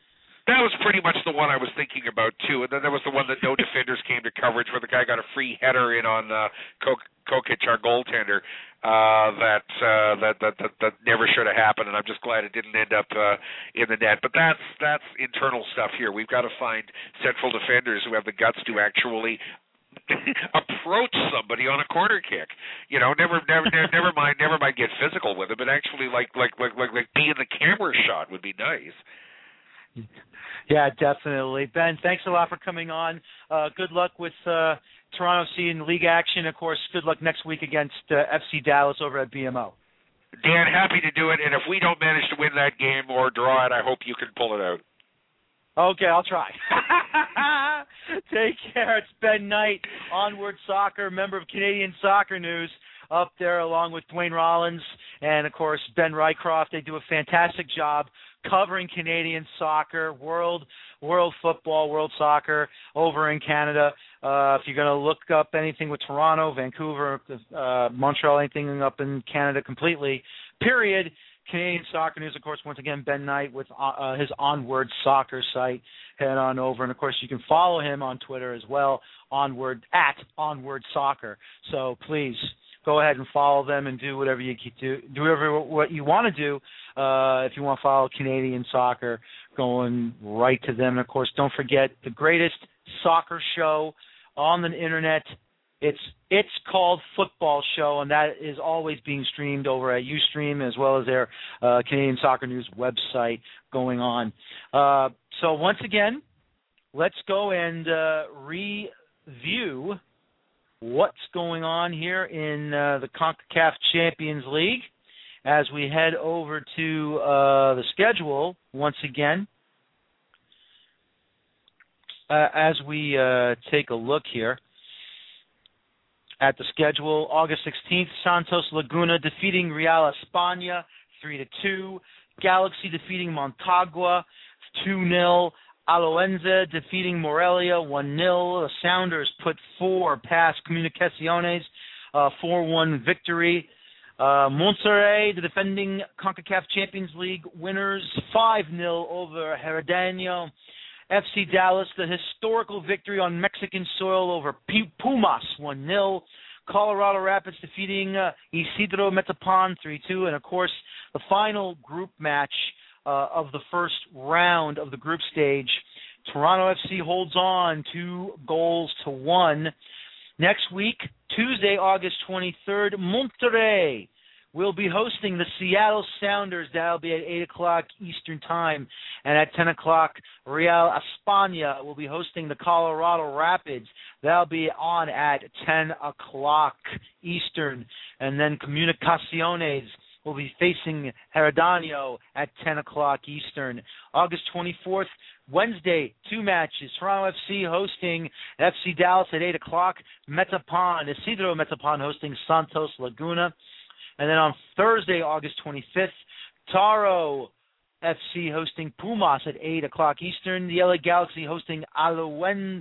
That was pretty much the one I was thinking about too, and then there was the one that no defenders came to coverage, where the guy got a free header in on uh, Kokic, our goaltender. Uh, that, uh, that that that that never should have happened, and I'm just glad it didn't end up uh, in the net. But that's that's internal stuff here. We've got to find central defenders who have the guts to actually approach somebody on a corner kick. You know, never never never, never mind never mind get physical with it, but actually like like like like, like be in the camera shot would be nice. Yeah, definitely. Ben, thanks a lot for coming on. Uh, good luck with uh, Toronto F C in league action. Of course, good luck next week against uh, F C Dallas over at B M O. Dan, happy to do it, and if we don't manage to win that game or draw it, I hope you can pull it out. Okay, I'll try. Take care. It's Ben Knight, Onward Soccer, member of Canadian Soccer News, up there along with Dwayne Rollins and, of course, Ben Rycroft. They do a fantastic job covering Canadian soccer, world world football, world soccer over in Canada. Uh, if you're going to look up anything with Toronto, Vancouver, uh, Montreal, anything up in Canada completely, period, Canadian Soccer News, of course, once again, Ben Knight with uh, his Onward Soccer site. Head on over. And, of course, you can follow him on Twitter as well, Onward, at Onward Soccer. So, please, go ahead and follow them and do whatever you do, do whatever what you want to do. Uh, if you want to follow Canadian soccer, going right to them. And, of course, don't forget the greatest soccer show on the Internet. It's it's called Football Show, and that is always being streamed over at Ustream as well as their uh, Canadian Soccer News website going on. Uh, so, once again, let's go and uh, review what's going on here in uh, the CONCACAF Champions League as we head over to uh, the schedule once again. Uh, as we uh, take a look here at the schedule, August sixteenth, Santos Laguna defeating Real España three to two. Galaxy defeating Montagua two nil. Aloense defeating Morelia one nil. The Sounders put four past Comunicaciones, uh, four one victory. Uh, Monterrey, the defending CONCACAF Champions League winners, five nil over Herediano. F C Dallas, the historical victory on Mexican soil over P- Pumas, one nil. Colorado Rapids defeating uh, Isidro Metapan three two. And, of course, the final group match uh, of the first round of the group stage, Toronto F C holds on two goals to one. Next week, Tuesday, August twenty-third, Monterrey will be hosting the Seattle Sounders. That'll be at eight o'clock Eastern Time. And at ten o'clock, Real España will be hosting the Colorado Rapids. That'll be on at ten o'clock Eastern. And then Comunicaciones will be facing Herediano at ten o'clock Eastern. August twenty-fourth, Wednesday, two matches. Toronto F C hosting F C Dallas at eight o'clock. Metapan, Isidro Metapan hosting Santos Laguna. And then on Thursday, August twenty-fifth, Taro F C hosting Pumas at eight o'clock Eastern. The L A Galaxy hosting Alajuelense,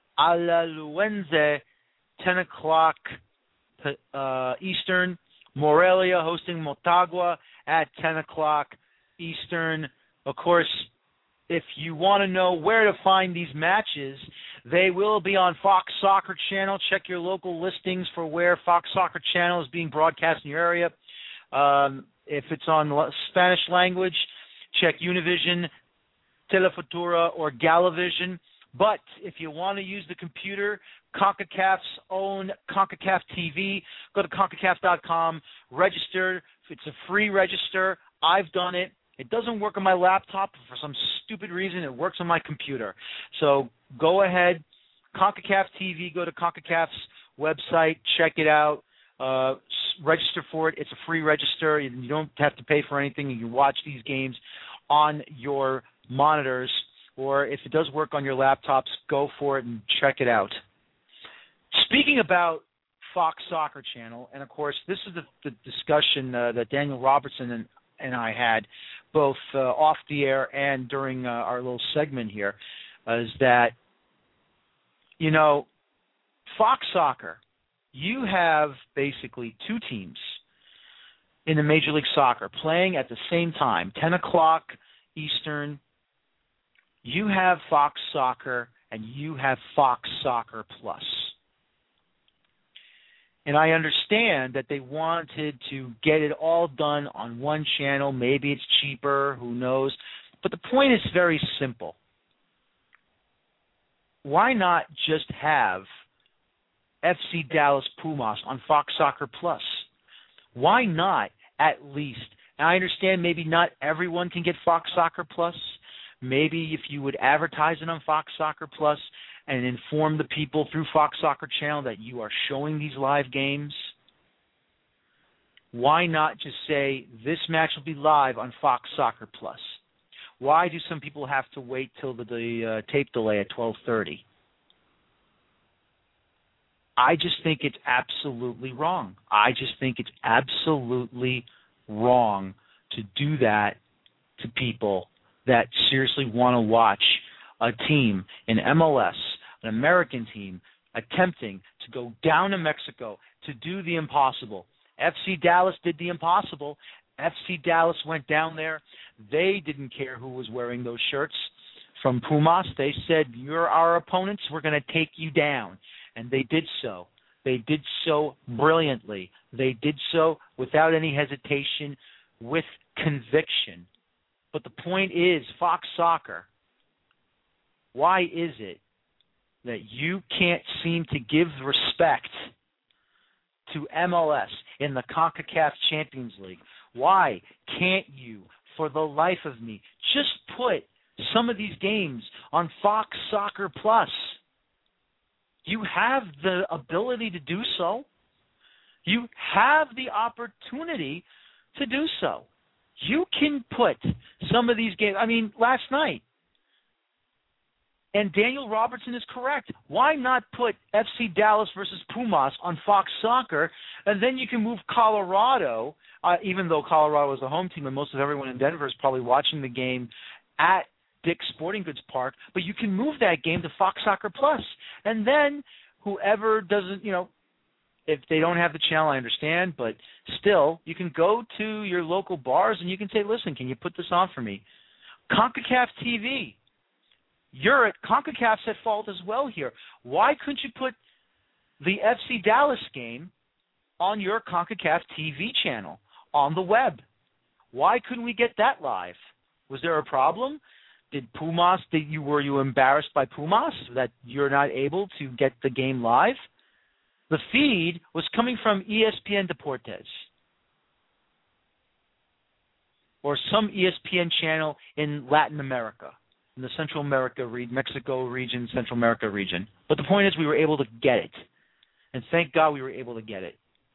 ten o'clock uh, Eastern. Morelia hosting Motagua at ten o'clock Eastern. Of course, if you want to know where to find these matches, they will be on Fox Soccer Channel. Check your local listings for where Fox Soccer Channel is being broadcast in your area. Um, if it's on Spanish language, check Univision, Telefutura, or Galavision. But if you want to use the computer, CONCACAF's own CONCACAF T V, go to CONCACAF dot com, register. It's a free register. I've done it. It doesn't work on my laptop. For some stupid reason, it works on my computer. So go ahead, CONCACAF T V, go to CONCACAF's website, check it out, uh, register for it. It's a free register. You don't have to pay for anything. You can watch these games on your monitors. Or if it does work on your laptops, go for it and check it out. Speaking about Fox Soccer Channel, and of course, this is the, the discussion uh, that Daniel Robertson and, and I had, both uh, off the air and during uh, our little segment here, uh, is that, you know, Fox Soccer, you have basically two teams in the Major League Soccer playing at the same time, ten o'clock Eastern, You have Fox Soccer and you have Fox Soccer Plus. And I understand that they wanted to get it all done on one channel. Maybe it's cheaper, who knows. But the point is very simple. Why not just have F C Dallas Pumas on Fox Soccer Plus? Why not at least? And I understand maybe not everyone can get Fox Soccer Plus. Maybe if you would advertise it on Fox Soccer Plus and inform the people through Fox Soccer Channel that you are showing these live games, why not just say this match will be live on Fox Soccer Plus? Why do some people have to wait till the, the uh, tape delay at twelve thirty? I just think it's absolutely wrong. I just think it's absolutely wrong to do that to people that seriously want to watch a team in M L S, an American team, attempting to go down to Mexico to do the impossible. F C Dallas did the impossible. F C Dallas went down there. They didn't care who was wearing those shirts. From Pumas, they said, you're our opponents, we're going to take you down. And they did so. They did so brilliantly. They did so without any hesitation, with conviction. But the point is, Fox Soccer, why is it that you can't seem to give respect to M L S in the CONCACAF Champions League? Why can't you, for the life of me, just put some of these games on Fox Soccer Plus? You have the ability to do so. You have the opportunity to do so. You can put some of these games. I mean, last night, and Daniel Robertson is correct. Why not put F C Dallas versus Pumas on Fox Soccer, and then you can move Colorado, uh, even though Colorado is the home team and most of everyone in Denver is probably watching the game at Dick's Sporting Goods Park, but you can move that game to Fox Soccer Plus. And then whoever doesn't, you know, if they don't have the channel, I understand, but still, you can go to your local bars and you can say, listen, can you put this on for me? CONCACAF T V. You're at CONCACAF's at fault as well here. Why couldn't you put the F C Dallas game on your CONCACAF T V channel on the web? Why couldn't we get that live? Was there a problem? Did Pumas, did you, were you embarrassed by Pumas that you're not able to get the game live? The feed was coming from E S P N Deportes or some E S P N channel in Latin America, in the Central America, Mexico region, Central America region. But the point is we were able to get it, and thank God we were able to get it.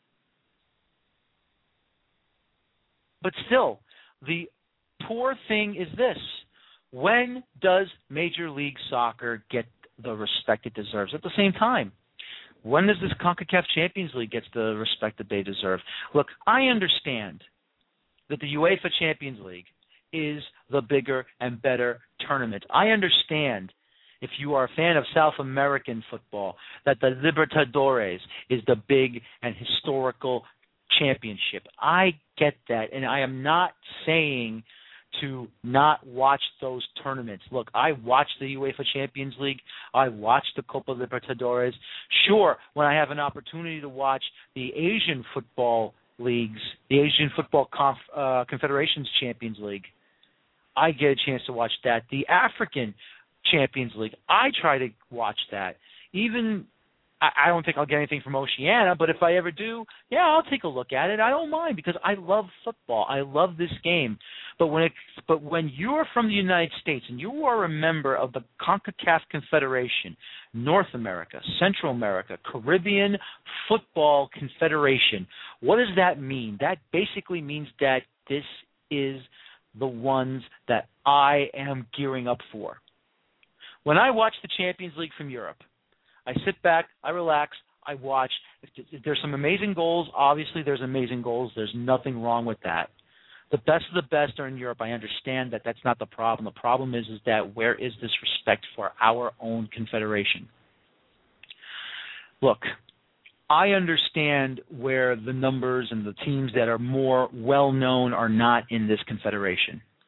But still, the poor thing is this. When does Major League Soccer get the respect it deserves? At the same time, when does this CONCACAF Champions League get the respect that they deserve? Look, I understand that the UEFA Champions League is the bigger and better tournament. I understand, if you are a fan of South American football, that the Libertadores is the big and historical championship. I get that, and I am not saying to not watch those tournaments. Look, I watch the UEFA Champions League. I watch the Copa Libertadores. Sure, when I have an opportunity to watch the Asian football leagues, the Asian Football Conf, uh, Confederations Champions League, I get a chance to watch that. The African Champions League, I try to watch that. Even, I don't think I'll get anything from Oceania, but if I ever do, yeah, I'll take a look at it. I don't mind because I love football. I love this game. But when it, but when you're from the United States and you are a member of the CONCACAF Confederation, North America, Central America, Caribbean Football Confederation, what does that mean? That basically means that this is the ones that I am gearing up for. When I watch the Champions League from Europe, I sit back, I relax, I watch. If there's some amazing goals, obviously there's amazing goals. There's nothing wrong with that. The best of the best are in Europe. I understand that that's not the problem. The problem is, is that where is this respect for our own confederation? Look, I understand where the numbers and the teams that are more well-known are not in this confederation.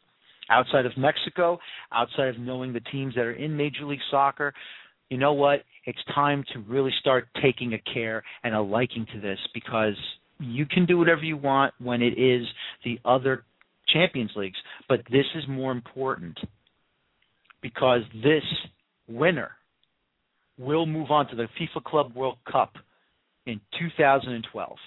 Outside of Mexico, outside of knowing the teams that are in Major League Soccer, you know what? It's time to really start taking a care and a liking to this, because you can do whatever you want when it is the other Champions Leagues, but this is more important, because this winner will move on to the FIFA Club World Cup in two thousand twelve.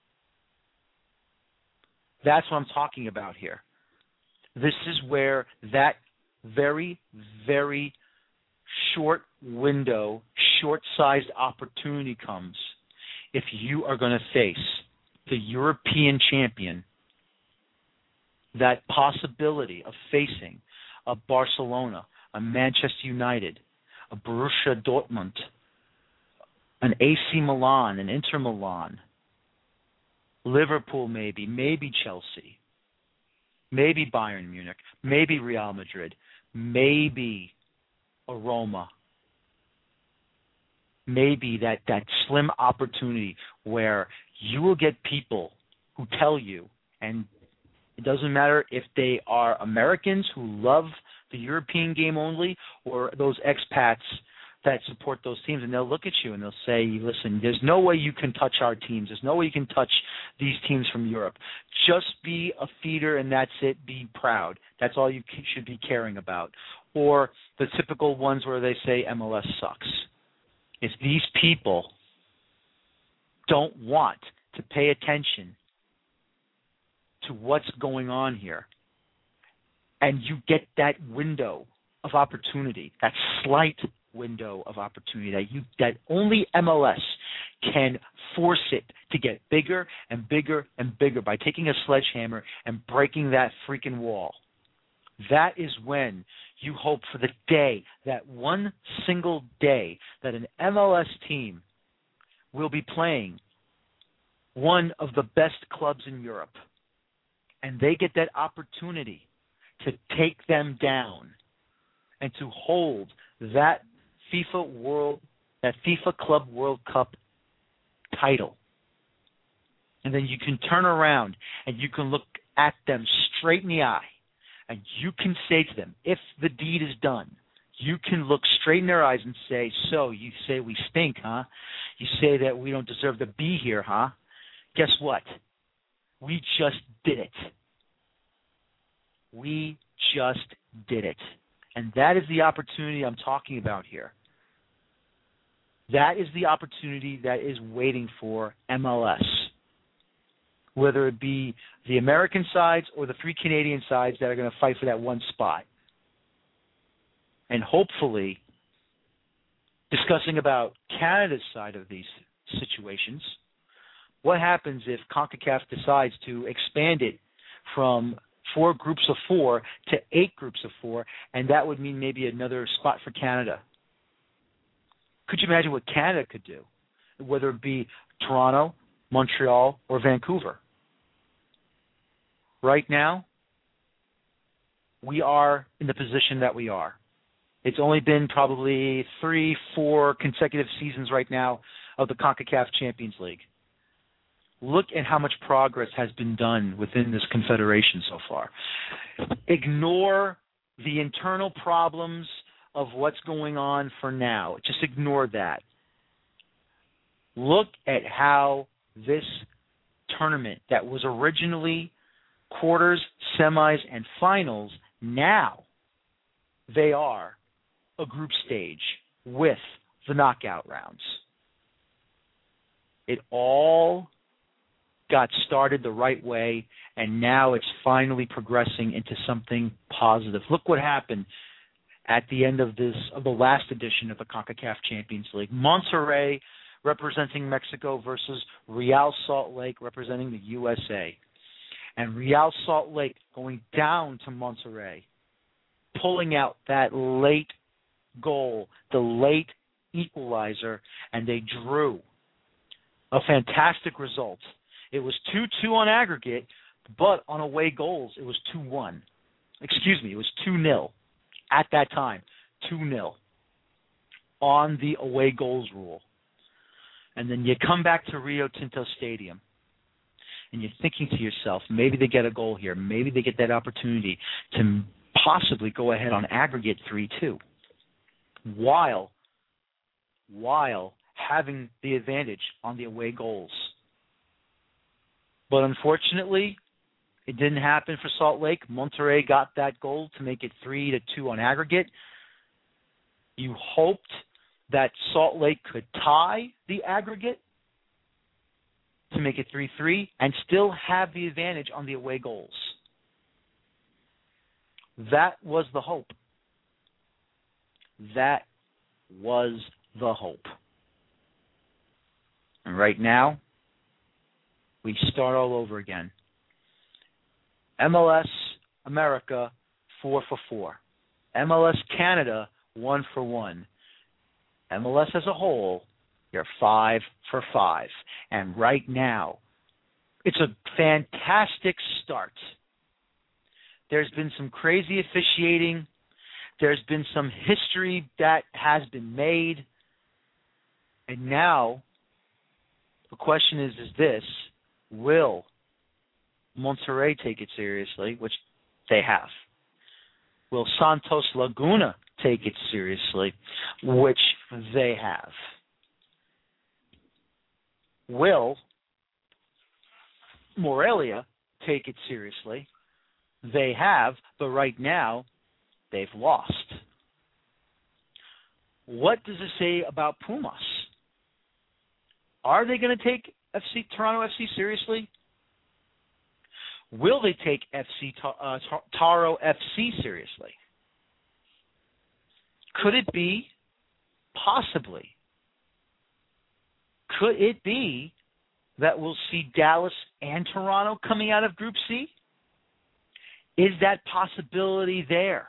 That's what I'm talking about here. This is where that very, very short window, short-sized opportunity comes if you are going to face the European champion, that possibility of facing a Barcelona, a Manchester United, a Borussia Dortmund, an A C Milan, an Inter Milan, Liverpool maybe, maybe Chelsea, maybe Bayern Munich, maybe Real Madrid, maybe a Roma, maybe that, that slim opportunity where you will get people who tell you, and it doesn't matter if they are Americans who love the European game only or those expats that support those teams, and they'll look at you and they'll say, listen, there's no way you can touch our teams. There's no way you can touch these teams from Europe. Just be a feeder and that's it. Be proud. That's all you should be caring about. Or the typical ones where they say M L S sucks. If these people don't want to pay attention to what's going on here, and you get that window of opportunity, that slight window of opportunity that you that only M L S can force it to get bigger and bigger and bigger by taking a sledgehammer and breaking that freaking wall. That is when you hope for the day, that one single day, that an M L S team will be playing one of the best clubs in Europe, and they get that opportunity to take them down and to hold that FIFA World, that FIFA Club World Cup title. And then you can turn around and you can look at them straight in the eye and you can say to them, if the deed is done, you can look straight in their eyes and say, so you say we stink, huh? You say that we don't deserve to be here, huh? Guess what? We just did it. We just did it. And that is the opportunity I'm talking about here. That is the opportunity that is waiting for M L S, whether it be the American sides or the three Canadian sides that are going to fight for that one spot. And hopefully, discussing about Canada's side of these situations, what happens if CONCACAF decides to expand it from four groups of four to eight groups of four, and that would mean maybe another spot for Canada? Could you imagine what Canada could do, whether it be Toronto, Montreal, or Vancouver? Right now, we are in the position that we are. It's only been probably three, four consecutive seasons right now of the CONCACAF Champions League. Look at how much progress has been done within this confederation so far. Ignore the internal problems of what's going on for now. Just ignore that. Look at how this tournament that was originally quarters, semis, and finals, now they are a group stage with the knockout rounds. It all got started the right way, and now it's finally progressing into something positive. Look what happened at the end of this of the last edition of the CONCACAF Champions League. Monterrey representing Mexico versus Real Salt Lake representing the U S A. And Real Salt Lake going down to Monterrey, pulling out that late goal, the late equalizer, and they drew a fantastic result. It was two two on aggregate, but on away goals, it was two one. Excuse me, it was two nil at that time, two nil on the away goals rule. And then you come back to Rio Tinto Stadium, and you're thinking to yourself, maybe they get a goal here. Maybe they get that opportunity to possibly go ahead on aggregate three two while, while having the advantage on the away goals. But unfortunately, it didn't happen for Salt Lake. Monterrey got that goal to make it three to two on aggregate. You hoped that Salt Lake could tie the aggregate to make it three three and still have the advantage on the away goals. That was the hope. That was the hope. And right now, we start all over again. M L S America, four for four. M L S Canada, one for one. M L S as a whole, you're five for five. And right now, it's a fantastic start. There's been some crazy officiating. There's been some history that has been made. And now, the question is, is this, will Monterrey take it seriously, which they have? Will Santos Laguna take it seriously, which they have? Will Morelia take it seriously? They have, but right now, they've lost. What does it say about Pumas? Are they going to take F C Toronto F C seriously? Will they take F C uh, Taro F C seriously? Could it be? Possibly. Could it be that we'll see Dallas and Toronto coming out of Group C? Is that possibility there?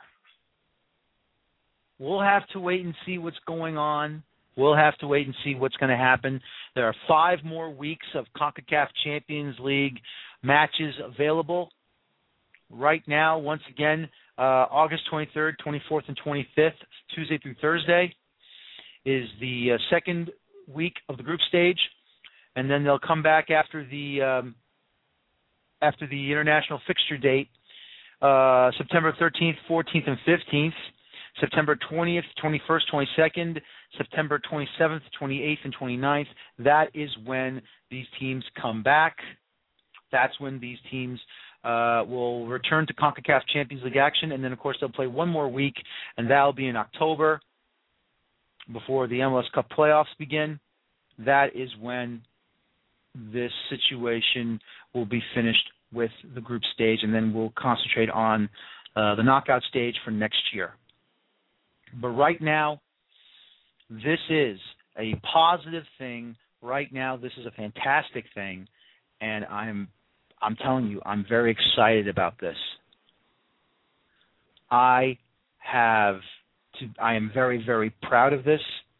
We'll have to wait and see what's going on. We'll have to wait and see what's going to happen. There are five more weeks of CONCACAF Champions League matches available. Right now, once again, uh, August twenty-third, twenty-fourth, and twenty-fifth, Tuesday through Thursday, is the uh, second week of the group stage, and then they'll come back after the um, after the international fixture date, uh, September thirteenth, fourteenth, and fifteenth, September twentieth, twenty-first, twenty-second, September twenty-seventh, twenty-eighth, and twenty-ninth. That is when these teams come back. That's when these teams uh, will return to CONCACAF Champions League action, and then, of course, they'll play one more week, and that'll be in October before the M L S Cup playoffs begin. That is when this situation will be finished with the group stage, and then we'll concentrate on uh, the knockout stage for next year. But right now, this is a positive thing. Right now, this is a fantastic thing, and I'm I'm telling you, I'm very excited about this. I have to, I am very, very proud of this.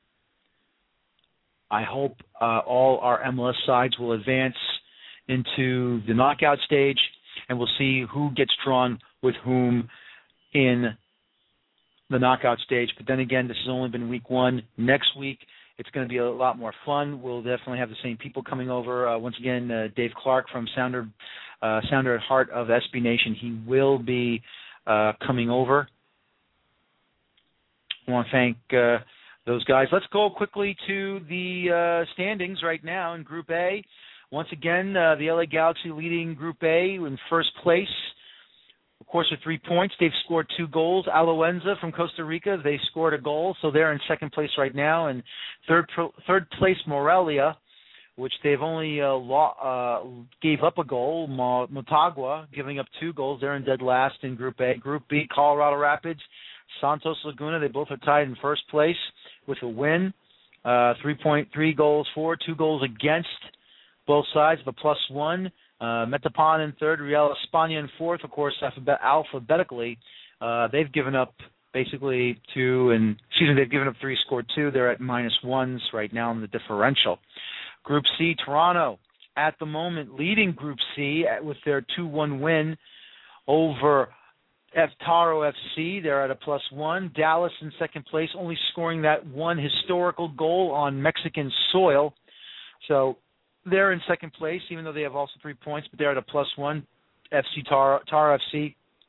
I hope uh, all our M L S sides will advance into the knockout stage, and we'll see who gets drawn with whom in the knockout stage. But then again, this has only been week one. Next week, it's going to be a lot more fun. We'll definitely have the same people coming over. Uh, once again, uh, Dave Clark from Sounder, uh, Sounder at Heart of S B Nation, he will be uh, coming over. I want to thank uh, those guys. Let's go quickly to the uh, standings right now in Group A. Once again, uh, the L A Galaxy leading Group A in first place. Of course, with three points, they've scored two goals. Aloenza from Costa Rica, they scored a goal, so they're in second place right now. And third third place, Morelia, which they've only uh, law, uh, gave up a goal. Motagua giving up two goals. They're in dead last in Group A. Group B, Colorado Rapids, Santos Laguna, they both are tied in first place with a win. Uh, three point three goals for, two goals against both sides, the plus one. Uh, Metapan in third, Real España in fourth. Of course, alphabet, alphabetically, uh, they've given up basically two, and excuse me, they've given up three, scored two. They're at minus ones right now in the differential. Group C, Toronto, at the moment leading Group C with their two one win over F Taro F C. They're at a plus one. Dallas in second place, only scoring that one historical goal on Mexican soil. So they're in second place, even though they have also three points, but they're at a plus one. F C Taro, Taro F C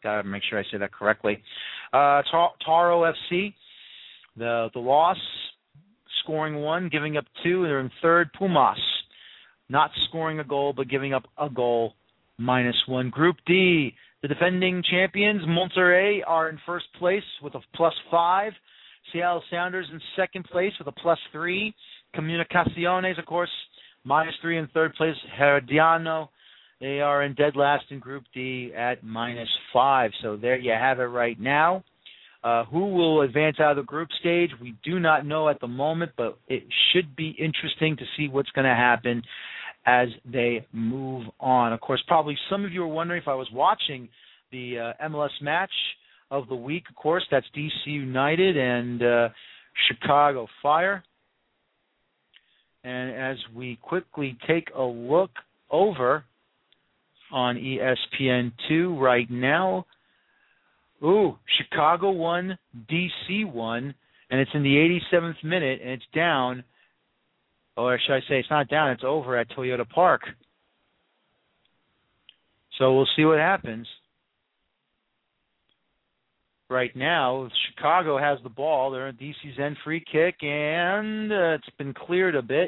Got to make sure I say that correctly. Uh, Tar- Taro F C, the the loss, scoring one, giving up two. They're in third. Pumas, not scoring a goal, but giving up a goal, minus one. Group D, the defending champions, Monterrey, are in first place with a plus five. Seattle Sounders in second place with a plus three. Comunicaciones, of course, minus three in third place. Herediano, they are in dead last in Group D at minus five. So there you have it right now. Uh, who will advance out of the group stage? We do not know at the moment, but it should be interesting to see what's going to happen as they move on. Of course, probably some of you are wondering if I was watching the uh, M L S match of the week. Of course, that's D C United and uh, Chicago Fire. And as we quickly take a look over on E S P N two right now, ooh, Chicago won, D C won, and it's in the eighty-seventh minute, and it's down, or should I say it's not down, it's over at Toyota Park. So we'll see what happens. Right now, Chicago has the ball. They're in D C's end free kick, and uh, it's been cleared a bit.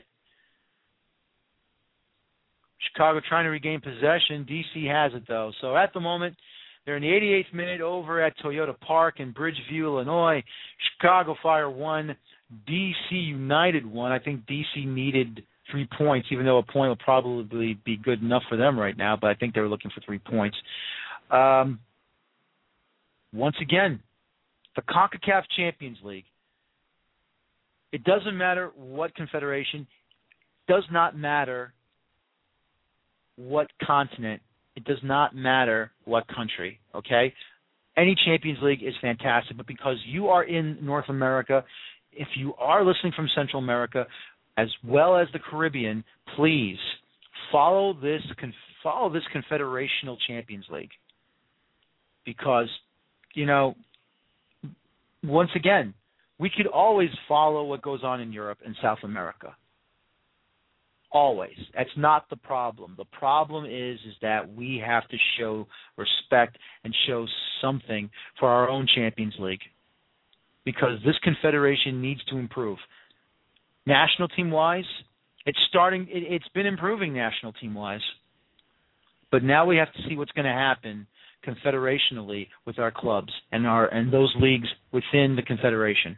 Chicago trying to regain possession. D C has it, though. So at the moment, they're in the eighty-eighth minute over at Toyota Park in Bridgeview, Illinois. Chicago Fire won. D C United won. I think D C needed three points, even though a point will probably be good enough for them right now, but I think they were looking for three points. Um, once again, the CONCACAF Champions League. It doesn't matter what confederation, does not matter what continent, it does not matter what country, okay? Any Champions League is fantastic, but because you are in North America, if you are listening from Central America, as well as the Caribbean, please follow this follow this Confederational Champions League. Because, you know, once again, we could always follow what goes on in Europe and South America. Always. That's not the problem. The problem is is that we have to show respect and show something for our own Champions League, because this confederation needs to improve. National team-wise, it's starting. It, it's been improving national team-wise, but now we have to see what's going to happen confederationally with our clubs and our and those leagues within the confederation.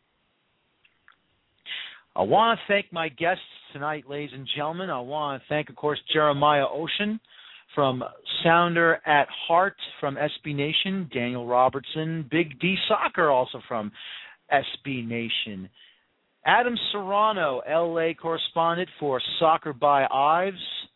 I want to thank my guests tonight, ladies and gentlemen. I want to thank, of course, Jeremiah Ocean from Sounder at Heart from S B Nation, Daniel Robertson, Big D Soccer also from S B Nation, Adam Serrano, L A correspondent for Soccer by Ives.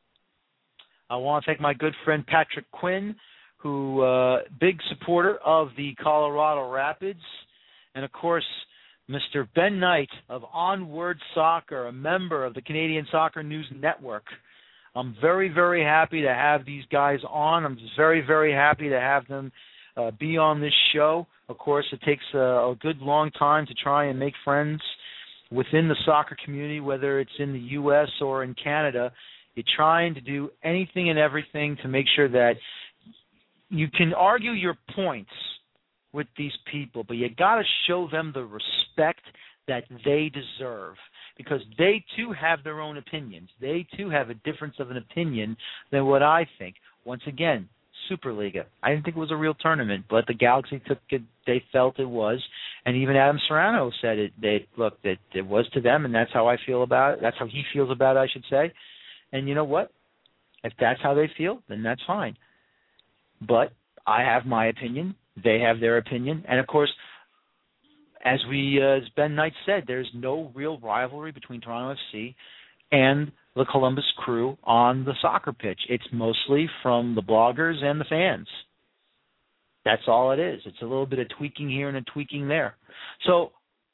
I want to thank my good friend Patrick Quinn, who uh, big supporter of the Colorado Rapids, and of course Mister Ben Knight of Onward Soccer, a member of the Canadian Soccer News Network. I'm very, very happy to have these guys on. I'm just very, very happy to have them uh, be on this show. Of course, it takes a, a good long time to try and make friends within the soccer community, whether it's in the U S or in Canada. You're trying to do anything and everything to make sure that you can argue your points with these people, but you got to show them the respect that they deserve, because they too have their own opinions. They too have a difference of an opinion than what I think. Once again, Superliga. I didn't think it was a real tournament, but the Galaxy took it. They felt it was, and even Adam Serrano said it. They look that it, it was to them, and that's how I feel about it. That's how he feels about it, I should say. And you know what? If that's how they feel, then that's fine. But I have my opinion. They have their opinion, and of course, as we, uh, as Ben Knight said, there's no real rivalry between Toronto F C and the Columbus Crew on the soccer pitch. It's mostly from the bloggers and the fans. That's all it is. It's a little bit of tweaking here and a tweaking there. So,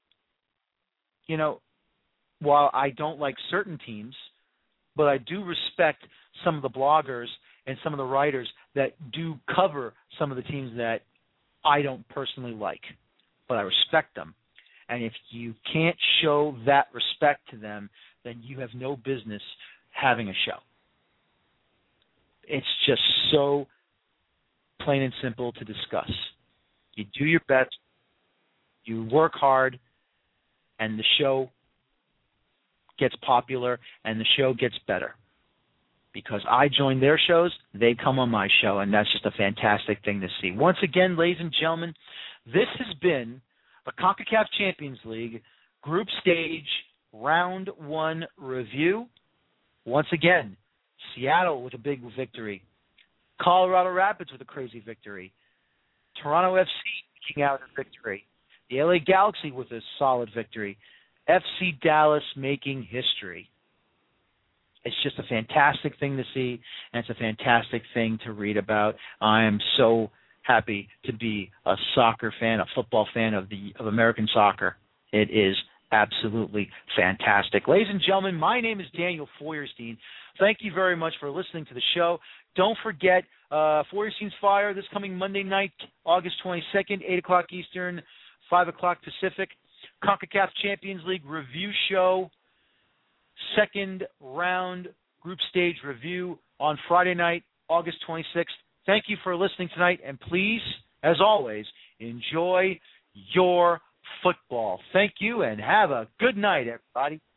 you know, while I don't like certain teams, but I do respect some of the bloggers and some of the writers that do cover some of the teams that I don't personally like, but I respect them. And if you can't show that respect to them, then you have no business having a show. It's just so plain and simple, to discuss. You do your best, you work hard, and the show gets popular and the show gets better. Because I join their shows, they come on my show, and that's just a fantastic thing to see. Once again, ladies and gentlemen, this has been the CONCACAF Champions League Group Stage Round one Review. Once again, Seattle with a big victory. Colorado Rapids with a crazy victory. Toronto F C eking out a victory. The L A Galaxy with a solid victory. F C Dallas making history. It's just a fantastic thing to see, and it's a fantastic thing to read about. I am so happy to be a soccer fan, a football fan of the of American soccer. It is absolutely fantastic. Ladies and gentlemen, my name is Daniel Feuerstein. Thank you very much for listening to the show. Don't forget, uh, Feuerstein's Fire this coming Monday night, August twenty-second, eight o'clock Eastern, five o'clock Pacific. CONCACAF Champions League Review Show, second round group stage review on Friday night, August twenty-sixth. Thank you for listening tonight, and please, as always, enjoy your football. Thank you, and have a good night, everybody.